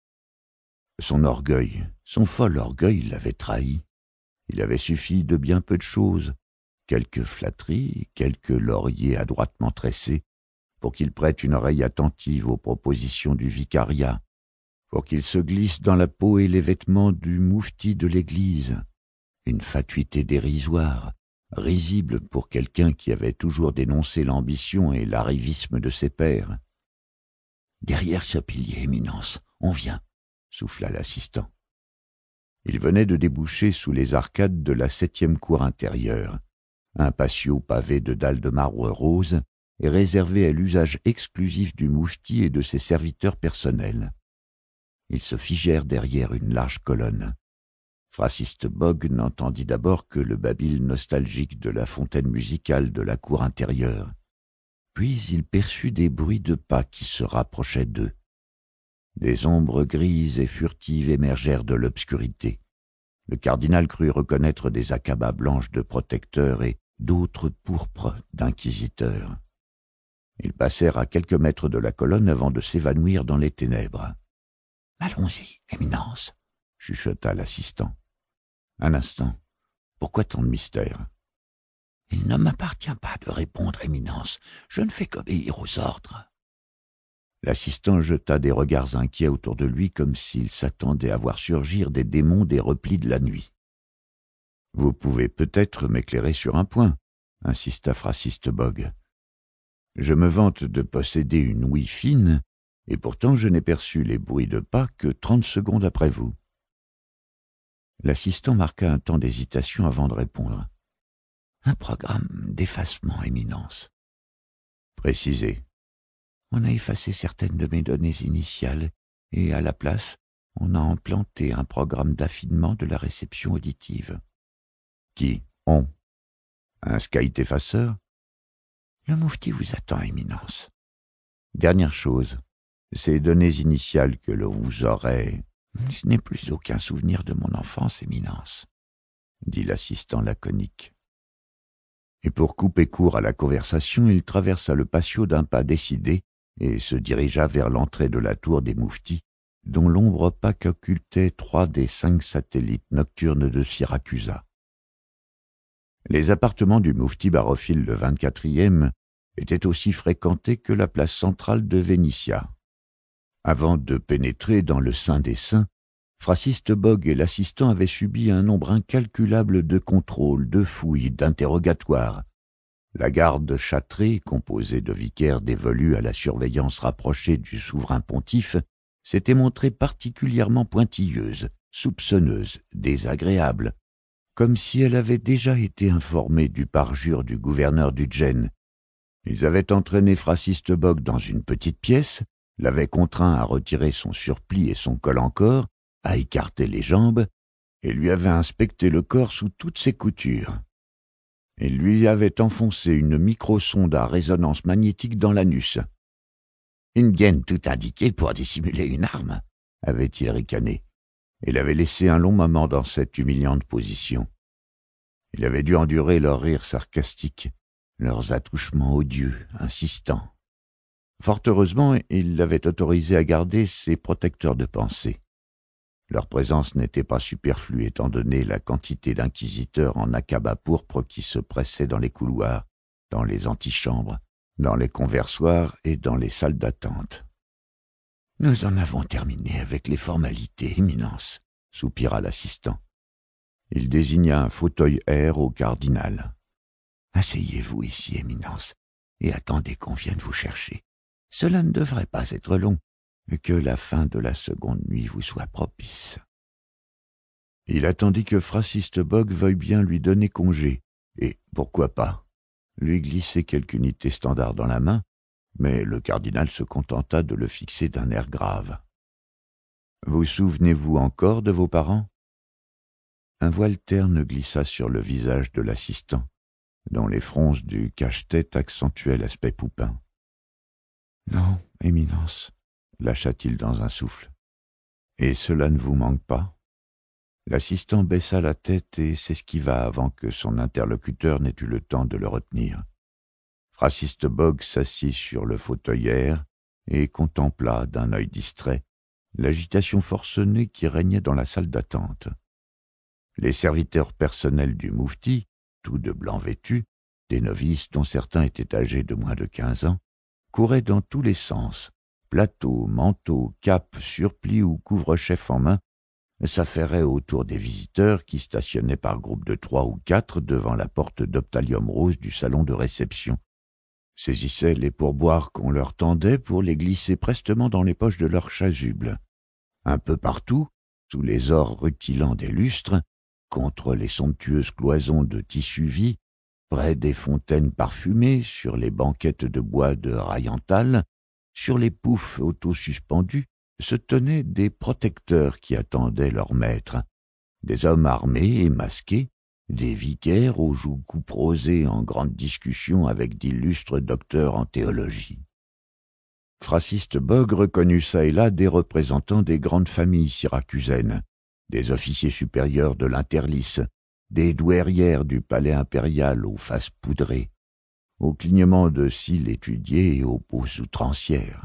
Son orgueil, son fol orgueil l'avait trahi. Il avait suffi de bien peu de choses, quelques flatteries, quelques lauriers adroitement tressés, pour qu'il prête une oreille attentive aux propositions du vicariat, pour qu'il se glisse dans la peau et les vêtements du moufti de l'Église. Une fatuité dérisoire, risible pour quelqu'un qui avait toujours dénoncé l'ambition et l'arrivisme de ses pairs. « Derrière ce pilier, Éminence, on vient », souffla l'assistant. Il venait de déboucher sous les arcades de la 7e cour intérieure, un patio pavé de dalles de marbre rose et réservé à l'usage exclusif du moufti et de ses serviteurs personnels. Ils se figèrent derrière une large colonne. Francis Bogg n'entendit d'abord que le babil nostalgique de la fontaine musicale de la cour intérieure. Puis il perçut des bruits de pas qui se rapprochaient d'eux. Des ombres grises et furtives émergèrent de l'obscurité. Le cardinal crut reconnaître des acabas blanches de protecteurs et d'autres pourpres d'inquisiteurs. Ils passèrent à quelques mètres de la colonne avant de s'évanouir dans les ténèbres. « Allons-y, Éminence » chuchota l'assistant. Un instant. Pourquoi tant de mystère? Il ne m'appartient pas de répondre, Éminence. Je ne fais qu'obéir aux ordres. L'assistant jeta des regards inquiets autour de lui comme s'il s'attendait à voir surgir des démons des replis de la nuit. « Vous pouvez peut-être m'éclairer sur un point, » insista Francis Bogg. « Je me vante de posséder une ouïe fine, et pourtant je n'ai perçu les bruits de pas que 30 secondes après vous. » L'assistant marqua un temps d'hésitation avant de répondre. « Un programme d'effacement, Éminence. » Précisez. On a effacé certaines de mes données initiales et, à la place, on a implanté un programme d'affinement de la réception auditive. Qui? On? Un skate effaceur? Le moufti vous attend, Éminence. Dernière chose, ces données initiales que l'on vous aurait... Je n'ai plus aucun souvenir de mon enfance, Éminence, dit l'assistant laconique. Et pour couper court à la conversation, il traversa le patio d'un pas décidé et se dirigea vers l'entrée de la tour des mouftis, dont l'ombre opaque occultait 3 des 5 satellites nocturnes de Syracusa. Les appartements du moufti Barophile le 24e étaient aussi fréquentés que la place centrale de Vénitia. Avant de pénétrer dans le sein des saints, Francis Bogg et l'assistant avaient subi un nombre incalculable de contrôles, de fouilles, d'interrogatoires. La garde châtrée, composée de vicaires dévolus à la surveillance rapprochée du souverain pontife, s'était montrée particulièrement pointilleuse, soupçonneuse, désagréable, comme si elle avait déjà été informée du parjure du gouverneur du Gênes. Ils avaient entraîné Francis Bogg dans une petite pièce, l'avaient contraint à retirer son surplis et son col-en-corps, à écarter les jambes, et lui avaient inspecté le corps sous toutes ses coutures. Il lui avait enfoncé une microsonde à résonance magnétique dans l'anus. « Une gaine tout indiquée pour dissimuler une arme », avait-il ricané. Il avait laissé un long moment dans cette humiliante position. Il avait dû endurer leurs rires sarcastiques, leurs attouchements odieux, insistants. Fort heureusement, il l'avait autorisé à garder ses protecteurs de pensée. Leur présence n'était pas superflue étant donné la quantité d'inquisiteurs en acabas pourpre qui se pressaient dans les couloirs, dans les antichambres, dans les conversoirs et dans les salles d'attente. « Nous en avons terminé avec les formalités, Éminence, » soupira l'assistant. Il désigna un fauteuil air au cardinal. « Asseyez-vous ici, Éminence, et attendez qu'on vienne vous chercher. Cela ne devrait pas être long, et que la fin de la seconde nuit vous soit propice. » Il attendit que Francis Bogg veuille bien lui donner congé, et, pourquoi pas, lui glisser quelque unité standard dans la main, mais le cardinal se contenta de le fixer d'un air grave. « Vous souvenez-vous encore de vos parents ?» Un voile terne glissa sur le visage de l'assistant, dont les fronces du cache-tête accentuaient l'aspect poupin. « Non, Éminence, » lâcha-t-il dans un souffle. « Et cela ne vous manque pas ?» L'assistant baissa la tête et s'esquiva avant que son interlocuteur n'ait eu le temps de le retenir. Francis Bogg s'assit sur le fauteuil air et contempla, d'un œil distrait, l'agitation forcenée qui régnait dans la salle d'attente. Les serviteurs personnels du moufti, tous de blanc vêtus, des novices dont certains étaient âgés de moins de 15 ans, couraient dans tous les sens, plateaux, manteaux, capes, surplis ou couvre-chefs en main, s'affairaient autour des visiteurs qui stationnaient par groupes de 3 ou 4 devant la porte d'Optalium rose du salon de réception, saisissaient les pourboires qu'on leur tendait pour les glisser prestement dans les poches de leurs chasubles. Un peu partout, sous les ors rutilants des lustres, contre les somptueuses cloisons de tissu vie, près des fontaines parfumées, sur les banquettes de bois de Rayental, sur les poufs auto-suspendus, se tenaient des protecteurs qui attendaient leur maître, des hommes armés et masqués, des vicaires aux joues couperosées en grande discussion avec d'illustres docteurs en théologie. Francis Bogg reconnut çà et là des représentants des grandes familles syracusaines, des officiers supérieurs de l'Interlice, des douairières du palais impérial aux faces poudrées, aux clignements de cils étudiés et aux poses outrancières.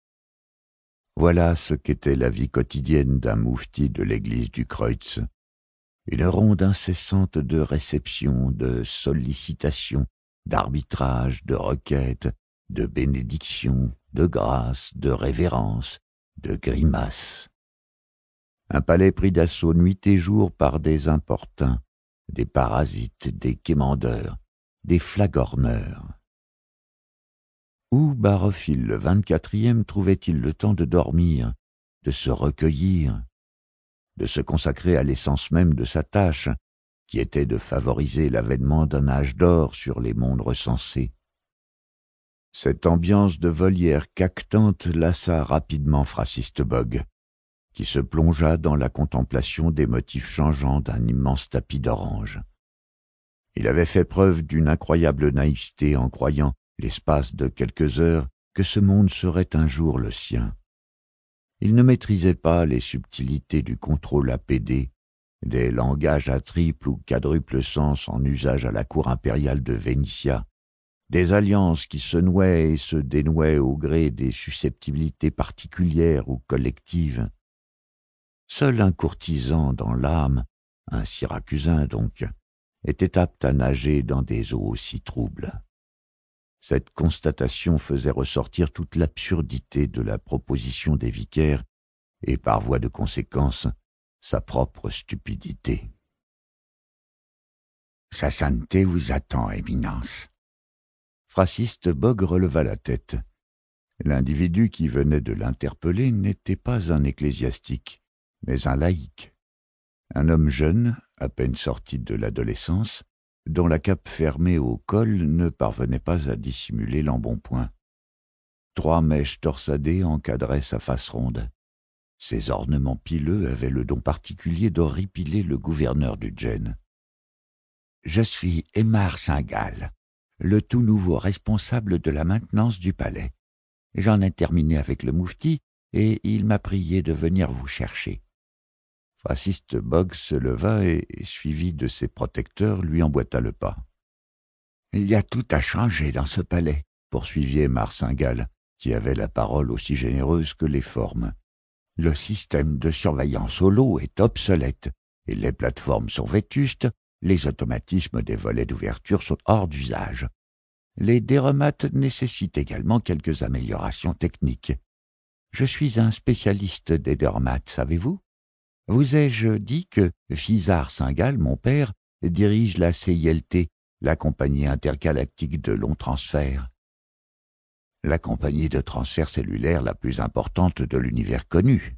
Voilà ce qu'était la vie quotidienne d'un moufti de l'église du Kreutz. Une ronde incessante de réceptions, de sollicitations, d'arbitrages, de requêtes, de bénédictions, de grâces, de révérences, de grimaces. Un palais pris d'assaut nuit et jour par des importuns, des parasites, des quémandeurs, des flagorneurs. Où Barophile le 24e trouvait-il le temps de dormir, de se recueillir, de se consacrer à l'essence même de sa tâche, qui était de favoriser l'avènement d'un âge d'or sur les mondes recensés? Cette ambiance de volière cactante lassa rapidement Francis Bogg, qui se plongea dans la contemplation des motifs changeants d'un immense tapis d'orange. Il avait fait preuve d'une incroyable naïveté en croyant, l'espace de quelques heures, que ce monde serait un jour le sien. Il ne maîtrisait pas les subtilités du contrôle APD, des langages à triple ou quadruple sens en usage à la cour impériale de Vénitia, des alliances qui se nouaient et se dénouaient au gré des susceptibilités particulières ou collectives. Seul un courtisan dans l'âme, un syracusain donc, était apte à nager dans des eaux aussi troubles. Cette constatation faisait ressortir toute l'absurdité de la proposition des vicaires et, par voie de conséquence, sa propre stupidité. « Sa sainteté vous attend, Éminence. » Fraciste Bogg releva la tête. L'individu qui venait de l'interpeller n'était pas un ecclésiastique, mais un laïc. Un homme jeune, à peine sorti de l'adolescence, dont la cape fermée au col ne parvenait pas à dissimuler l'embonpoint. 3 mèches torsadées encadraient sa face ronde. Ces ornements pileux avaient le don particulier d'horripiler le gouverneur du Djen. « Je suis Aymar Singhal, le tout nouveau responsable de la maintenance du palais. J'en ai terminé avec le moufti et il m'a prié de venir vous chercher. » Fraciste Bogg se leva et, suivi de ses protecteurs, lui emboîta le pas. « Il y a tout à changer dans ce palais, » poursuivit Aymar Singhal, qui avait la parole aussi généreuse que les formes. « Le système de surveillance au lot est obsolète, et les plateformes sont vétustes, les automatismes des volets d'ouverture sont hors d'usage. Les déromates nécessitent également quelques améliorations techniques. Je suis un spécialiste des déromates, savez-vous? Vous ai-je dit que Fizar Singhal, mon père, dirige la CILT, la compagnie intergalactique de long transfert? La compagnie de transfert cellulaire la plus importante de l'univers connu.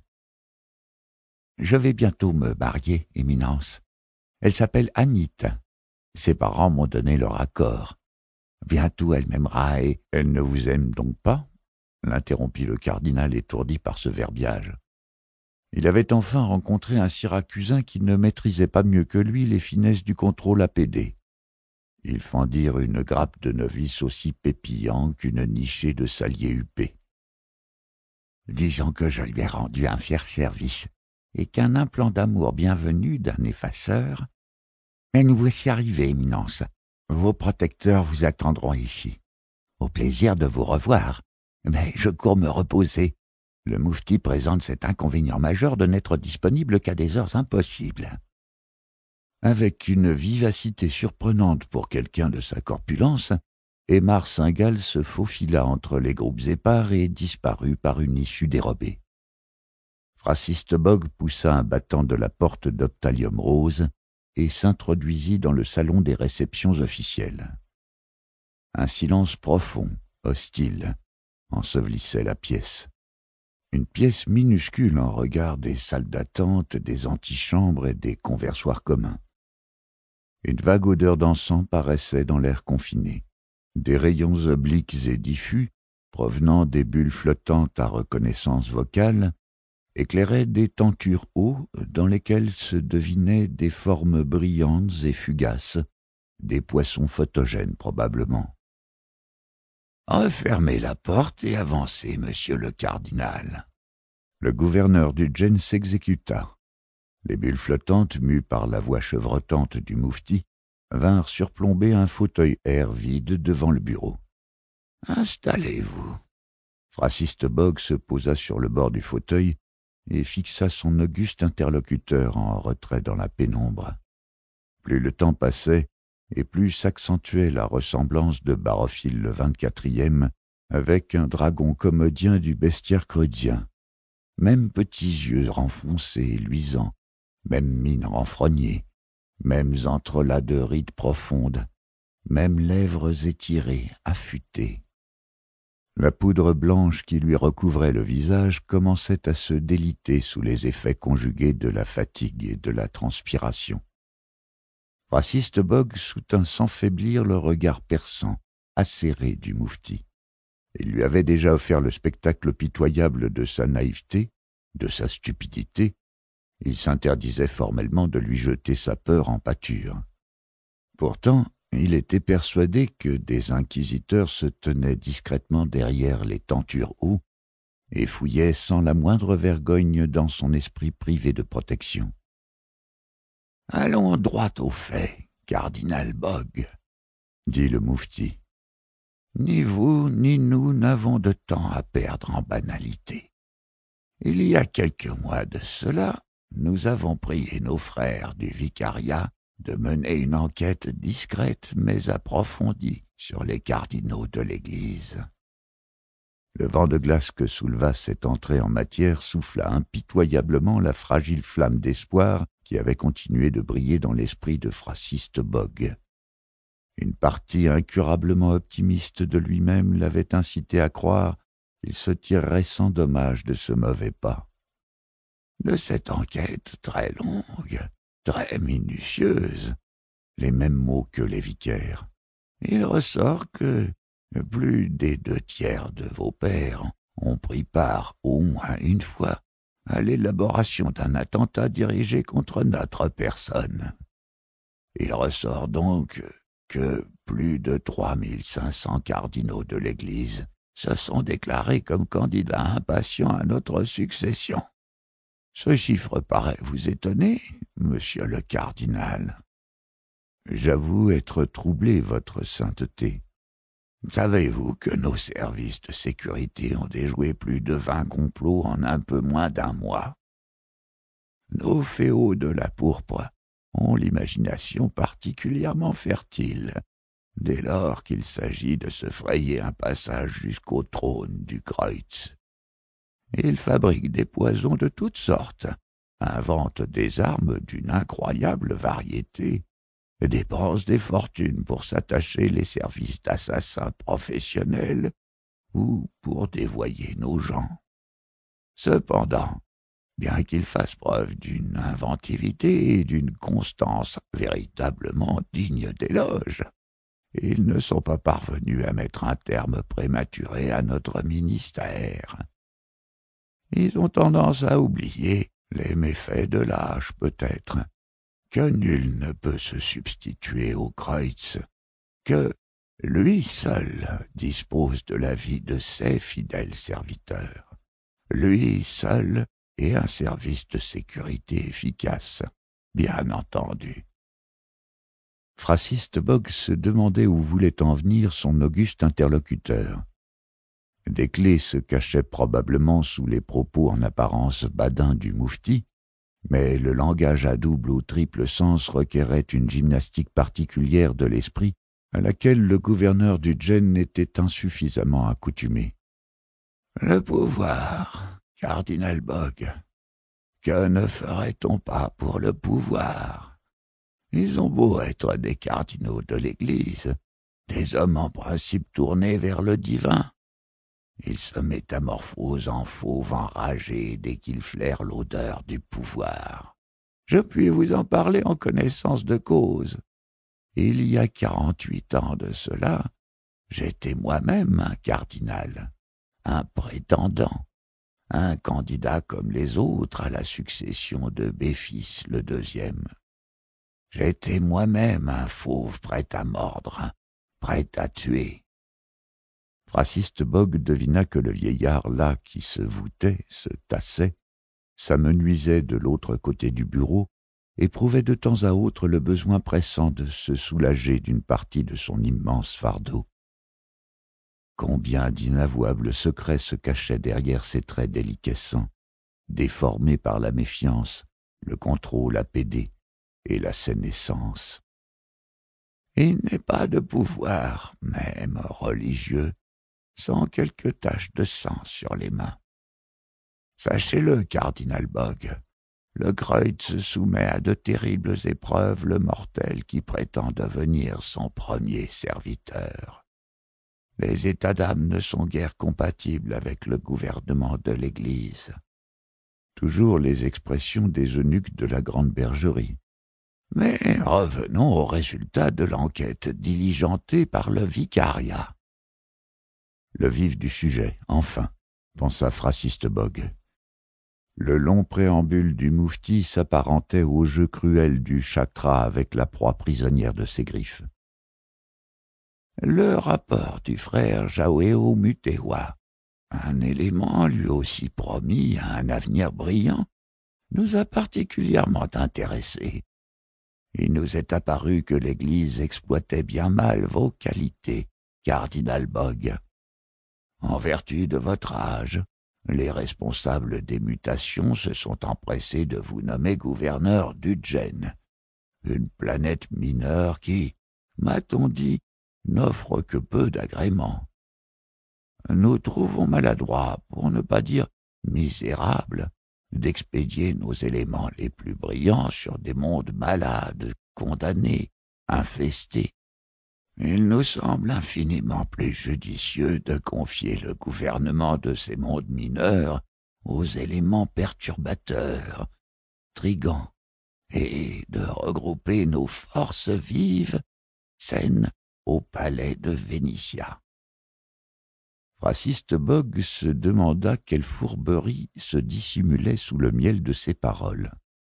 Je vais bientôt me marier, Éminence. Elle s'appelle Anit. Ses parents m'ont donné leur accord. Bientôt elle m'aimera et... « Elle ne vous aime donc pas ?» l'interrompit le cardinal étourdi par ce verbiage. Il avait enfin rencontré un Syracusain qui ne maîtrisait pas mieux que lui les finesses du contrôle APD. Ils fendirent une grappe de novice aussi pépillant qu'une nichée de salier huppé. Disons que je lui ai rendu un fier service, et qu'un implant d'amour bienvenu d'un effaceur... Mais nous voici arrivés, Éminence. Vos protecteurs vous attendront ici. Au plaisir de vous revoir. Mais je cours me reposer. Le moufti présente cet inconvénient majeur de n'être disponible qu'à des heures impossibles. » Avec une vivacité surprenante pour quelqu'un de sa corpulence, Aymar Singhal se faufila entre les groupes épars et disparut par une issue dérobée. Fraciste Bogg poussa un battant de la porte d'Optalium Rose et s'introduisit dans le salon des réceptions officielles. Un silence profond, hostile, ensevelissait la pièce. Une pièce minuscule en regard des salles d'attente, des antichambres et des conversoirs communs. Une vague odeur d'encens paraissait dans l'air confiné. Des rayons obliques et diffus, provenant des bulles flottantes à reconnaissance vocale, éclairaient des tentures hauts dans lesquelles se devinaient des formes brillantes et fugaces, des poissons photogènes probablement. « Refermez la porte et avancez, monsieur le cardinal. » Le gouverneur du Djen s'exécuta. Les bulles flottantes, mues par la voix chevrotante du moufti, vinrent surplomber un fauteuil air vide devant le bureau. « Installez-vous. » Fraciste Bogg se posa sur le bord du fauteuil et fixa son auguste interlocuteur en retrait dans la pénombre. Plus le temps passait, et plus s'accentuait la ressemblance de Barophile le 24e avec un dragon commodien du bestiaire creusien. Mêmes petits yeux renfoncés et luisants, même mine renfrognée, mêmes entrelacs de rides profondes, mêmes lèvres étirées, affûtées. La poudre blanche qui lui recouvrait le visage commençait à se déliter sous les effets conjugués de la fatigue et de la transpiration. Fraciste Bogg soutint sans faiblir le regard perçant, acéré du moufti. Il lui avait déjà offert le spectacle pitoyable de sa naïveté, de sa stupidité. Il s'interdisait formellement de lui jeter sa peur en pâture. Pourtant, il était persuadé que des inquisiteurs se tenaient discrètement derrière les tentures hauts et fouillaient sans la moindre vergogne dans son esprit privé de protection. « Allons droit au fait, cardinal Bogg, » dit le moufti. « Ni vous ni nous n'avons de temps à perdre en banalité. Il y a quelques mois de cela, nous avons prié nos frères du vicariat de mener une enquête discrète mais approfondie sur les cardinaux de l'Église. » Le vent de glace que souleva cette entrée en matière souffla impitoyablement la fragile flamme d'espoir qui avait continué de briller dans l'esprit de Fraciste Bogg. Une partie incurablement optimiste de lui-même l'avait incité à croire qu'il se tirerait sans dommage de ce mauvais pas. De cette enquête très longue, très minutieuse, les mêmes mots que les vicaires, il ressort que plus des 2/3 de vos pairs ont pris part au moins une fois à l'élaboration d'un attentat dirigé contre notre personne. Il ressort donc que plus de 3500 cardinaux de l'Église se sont déclarés comme candidats impatients à notre succession. Ce chiffre paraît vous étonner, monsieur le cardinal. J'avoue être troublé, votre sainteté. Savez-vous que nos services de sécurité ont déjoué plus de 20 complots en un peu moins d'un mois? Nos féaux de la pourpre ont l'imagination particulièrement fertile, dès lors qu'il s'agit de se frayer un passage jusqu'au trône du Kreutz. Ils fabriquent des poisons de toutes sortes, inventent des armes d'une incroyable variété, et dépensent des fortunes pour s'attacher les services d'assassins professionnels ou pour dévoyer nos gens. Cependant, bien qu'ils fassent preuve d'une inventivité et d'une constance véritablement dignes d'éloge, ils ne sont pas parvenus à mettre un terme prématuré à notre ministère. Ils ont tendance à oublier les méfaits de l'âge, peut-être, que nul ne peut se substituer au Kreutz, que lui seul dispose de la vie de ses fidèles serviteurs. Lui seul est un service de sécurité efficace, bien entendu. Francis Bogg se demandait où voulait en venir son auguste interlocuteur. Des clés se cachaient probablement sous les propos en apparence badins du moufti, mais le langage à double ou triple sens requérait une gymnastique particulière de l'esprit à laquelle le gouverneur du Gênes était insuffisamment accoutumé. « Le pouvoir, cardinal Bogg, que ne ferait-on pas pour le pouvoir? Ils ont beau être des cardinaux de l'Église, des hommes en principe tournés vers le divin. Ils se métamorphosent en fauves enragés dès qu'ils flairent l'odeur du pouvoir. Je puis vous en parler en connaissance de cause. Il y a 48 ans de cela, j'étais moi-même un cardinal, un prétendant, un candidat comme les autres à la succession de Béfis le deuxième. J'étais moi-même un fauve prêt à mordre, prêt à tuer. Francis Bogg devina que le vieillard là qui se voûtait, se tassait, s'amenuisait de l'autre côté du bureau, éprouvait de temps à autre le besoin pressant de se soulager d'une partie de son immense fardeau. Combien d'inavouables secrets se cachaient derrière ces traits déliquescents, déformés par la méfiance, le contrôle apédé et la sénescence. Il n'est pas de pouvoir, même religieux, sans quelques taches de sang sur les mains. Sachez-le, cardinal Bogg, le Kreutz se soumet à de terribles épreuves le mortel qui prétend devenir son premier serviteur. Les états d'âme ne sont guère compatibles avec le gouvernement de l'Église. Toujours les expressions des eunuques de la grande bergerie. Mais revenons au résultat de l'enquête diligentée par le vicariat. Le vif du sujet, enfin, pensa Francis Bogg. Le long préambule du moufti s'apparentait au jeu cruel du chakra avec la proie prisonnière de ses griffes. Le rapport du frère Jaouéo Mutewa, un élément lui aussi promis à un avenir brillant, nous a particulièrement intéressés. Il nous est apparu que l'Église exploitait bien mal vos qualités, cardinal Bogg. En vertu de votre âge, les responsables des mutations se sont empressés de vous nommer gouverneur d'Udgen, une planète mineure qui, m'a-t-on dit, n'offre que peu d'agréments. Nous trouvons maladroit, pour ne pas dire misérable, d'expédier nos éléments les plus brillants sur des mondes malades, condamnés, infestés. Il nous semble infiniment plus judicieux de confier le gouvernement de ces mondes mineurs aux éléments perturbateurs, triggants, et de regrouper nos forces vives, saines, au palais de Vénitia. » Raciste Bog se demanda quelle fourberie se dissimulait sous le miel de ces paroles.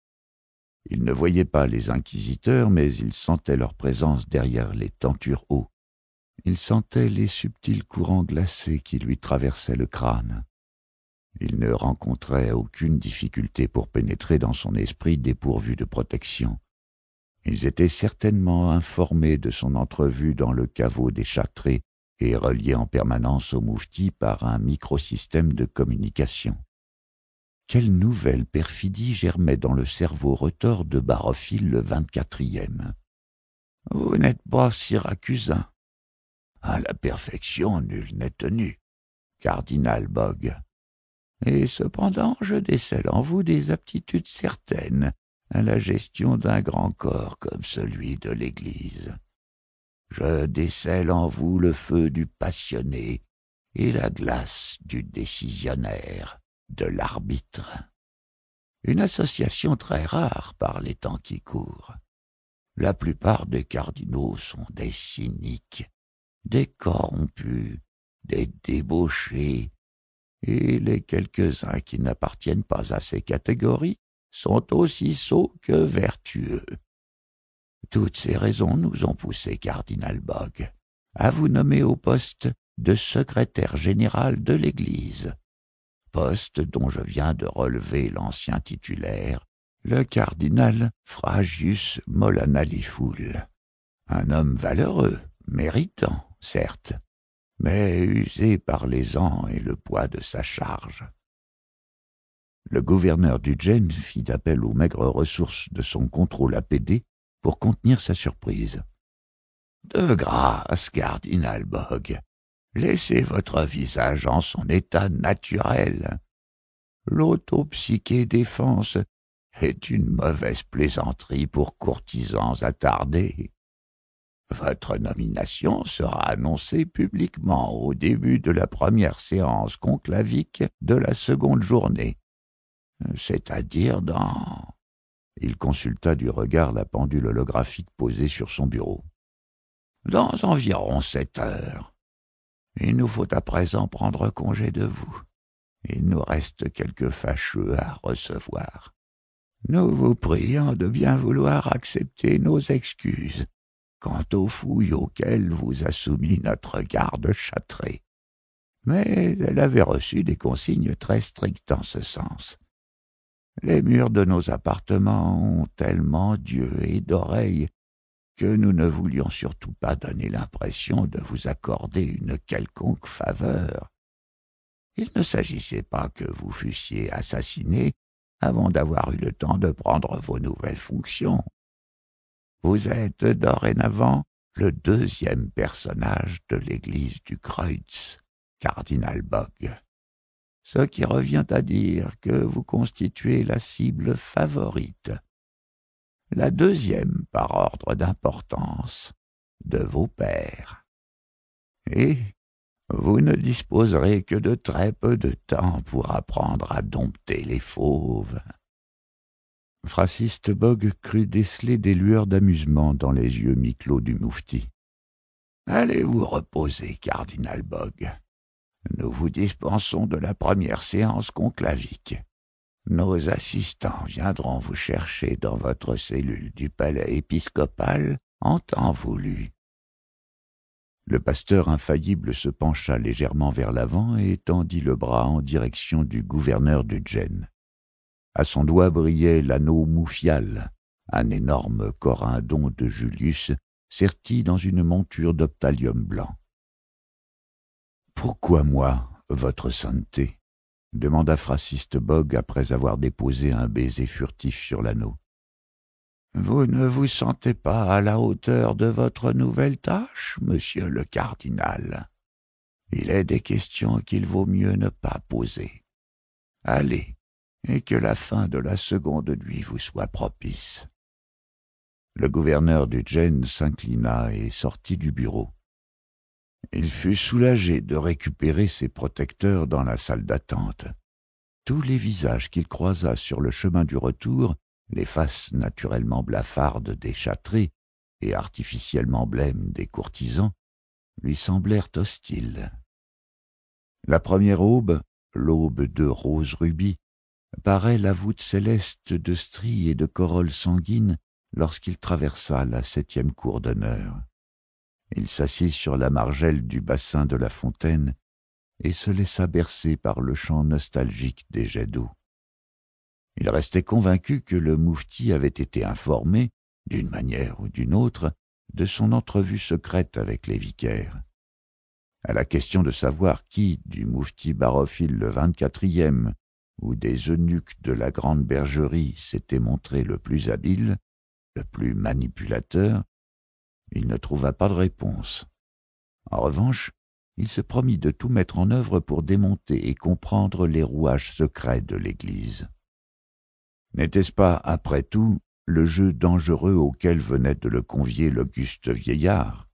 Il ne voyait pas les inquisiteurs, mais il sentait leur présence derrière les tentures hauts. Il sentait les subtils courants glacés qui lui traversaient le crâne. Il ne rencontrait aucune difficulté pour pénétrer dans son esprit dépourvu de protection. Ils étaient certainement informés de son entrevue dans le caveau des Châtrés et reliés en permanence au moufti par un microsystème de communication. Quelle nouvelle perfidie germait dans le cerveau retors de Barophile le 24e. « Vous n'êtes pas syracusain. À la perfection, nul n'est tenu, cardinal Bog. Et cependant, je décèle en vous des aptitudes certaines à la gestion d'un grand corps comme celui de l'Église. Je décèle en vous le feu du passionné et la glace du décisionnaire, de l'arbitre. Une association très rare par les temps qui courent. La plupart des cardinaux sont des cyniques, des corrompus, des débauchés, et les quelques-uns qui n'appartiennent pas à ces catégories sont aussi sots que vertueux. Toutes ces raisons nous ont poussé, cardinal Bog, à vous nommer au poste de secrétaire général de l'Église, poste dont je viens de relever l'ancien titulaire, le cardinal Fragius Molanalifoul, un homme valeureux, méritant, certes, mais usé par les ans et le poids de sa charge. Le gouverneur du Gênes fit appel aux maigres ressources de son contrôle APD pour contenir sa surprise. « De grâce, cardinal Bog, laissez votre visage en son état naturel. L'autopsyché-défense est une mauvaise plaisanterie pour courtisans attardés. Votre nomination sera annoncée publiquement au début de la première séance conclavique de la seconde journée, c'est-à-dire dans... » Il consulta du regard la pendule holographique posée sur son bureau. « Dans environ 7 heures. Il nous faut à présent prendre congé de vous. Il nous reste quelques fâcheux à recevoir. Nous vous prions de bien vouloir accepter nos excuses quant aux fouilles auxquelles vous a soumis notre garde Châtré. Mais elle avait reçu des consignes très strictes en ce sens. Les murs de nos appartements ont tellement d'yeux et d'oreilles que nous ne voulions surtout pas donner l'impression de vous accorder une quelconque faveur. Il ne s'agissait pas que vous fussiez assassiné avant d'avoir eu le temps de prendre vos nouvelles fonctions. Vous êtes dorénavant le 2e personnage de l'église du Kreutz, cardinal Bog, ce qui revient à dire que vous constituez la cible favorite, la 2e par ordre d'importance de vos pairs. Et vous ne disposerez que de très peu de temps pour apprendre à dompter les fauves. » Raciste Bog crut déceler des lueurs d'amusement dans les yeux mi-clos du moufti. « Allez vous reposer, cardinal Bog. Nous vous dispensons de la première séance conclavique. Nos assistants viendront vous chercher dans votre cellule du palais épiscopal en temps voulu. » Le pasteur infaillible se pencha légèrement vers l'avant et tendit le bras en direction du gouverneur du Gênes. À son doigt brillait l'anneau moufial, un énorme corindon de Julius serti dans une monture d'optalium blanc. « Pourquoi moi, votre sainteté ?» demanda Raciste Bog après avoir déposé un baiser furtif sur l'anneau. « Vous ne vous sentez pas à la hauteur de votre nouvelle tâche, monsieur le cardinal? Il est des questions qu'il vaut mieux ne pas poser. Allez, et que la fin de la seconde nuit vous soit propice. » Le gouverneur du Gênes s'inclina et sortit du bureau. Il fut soulagé de récupérer ses protecteurs dans la salle d'attente. Tous les visages qu'il croisa sur le chemin du retour, les faces naturellement blafardes des châtrés et artificiellement blêmes des courtisans, lui semblèrent hostiles. La première aube, l'aube de rose rubis, paraît la voûte céleste de stries et de corolles sanguines lorsqu'il traversa la 7e cour d'honneur. Il s'assit sur la margelle du bassin de la fontaine et se laissa bercer par le chant nostalgique des jets d'eau. Il restait convaincu que le moufti avait été informé, d'une manière ou d'une autre, de son entrevue secrète avec les vicaires. À la question de savoir qui, du moufti Barophile le 24e ou des eunuques de la grande bergerie, s'était montré le plus habile, le plus manipulateur, il ne trouva pas de réponse. En revanche, il se promit de tout mettre en œuvre pour démonter et comprendre les rouages secrets de l'Église. N'était-ce pas, après tout, le jeu dangereux auquel venait de le convier l'auguste vieillard?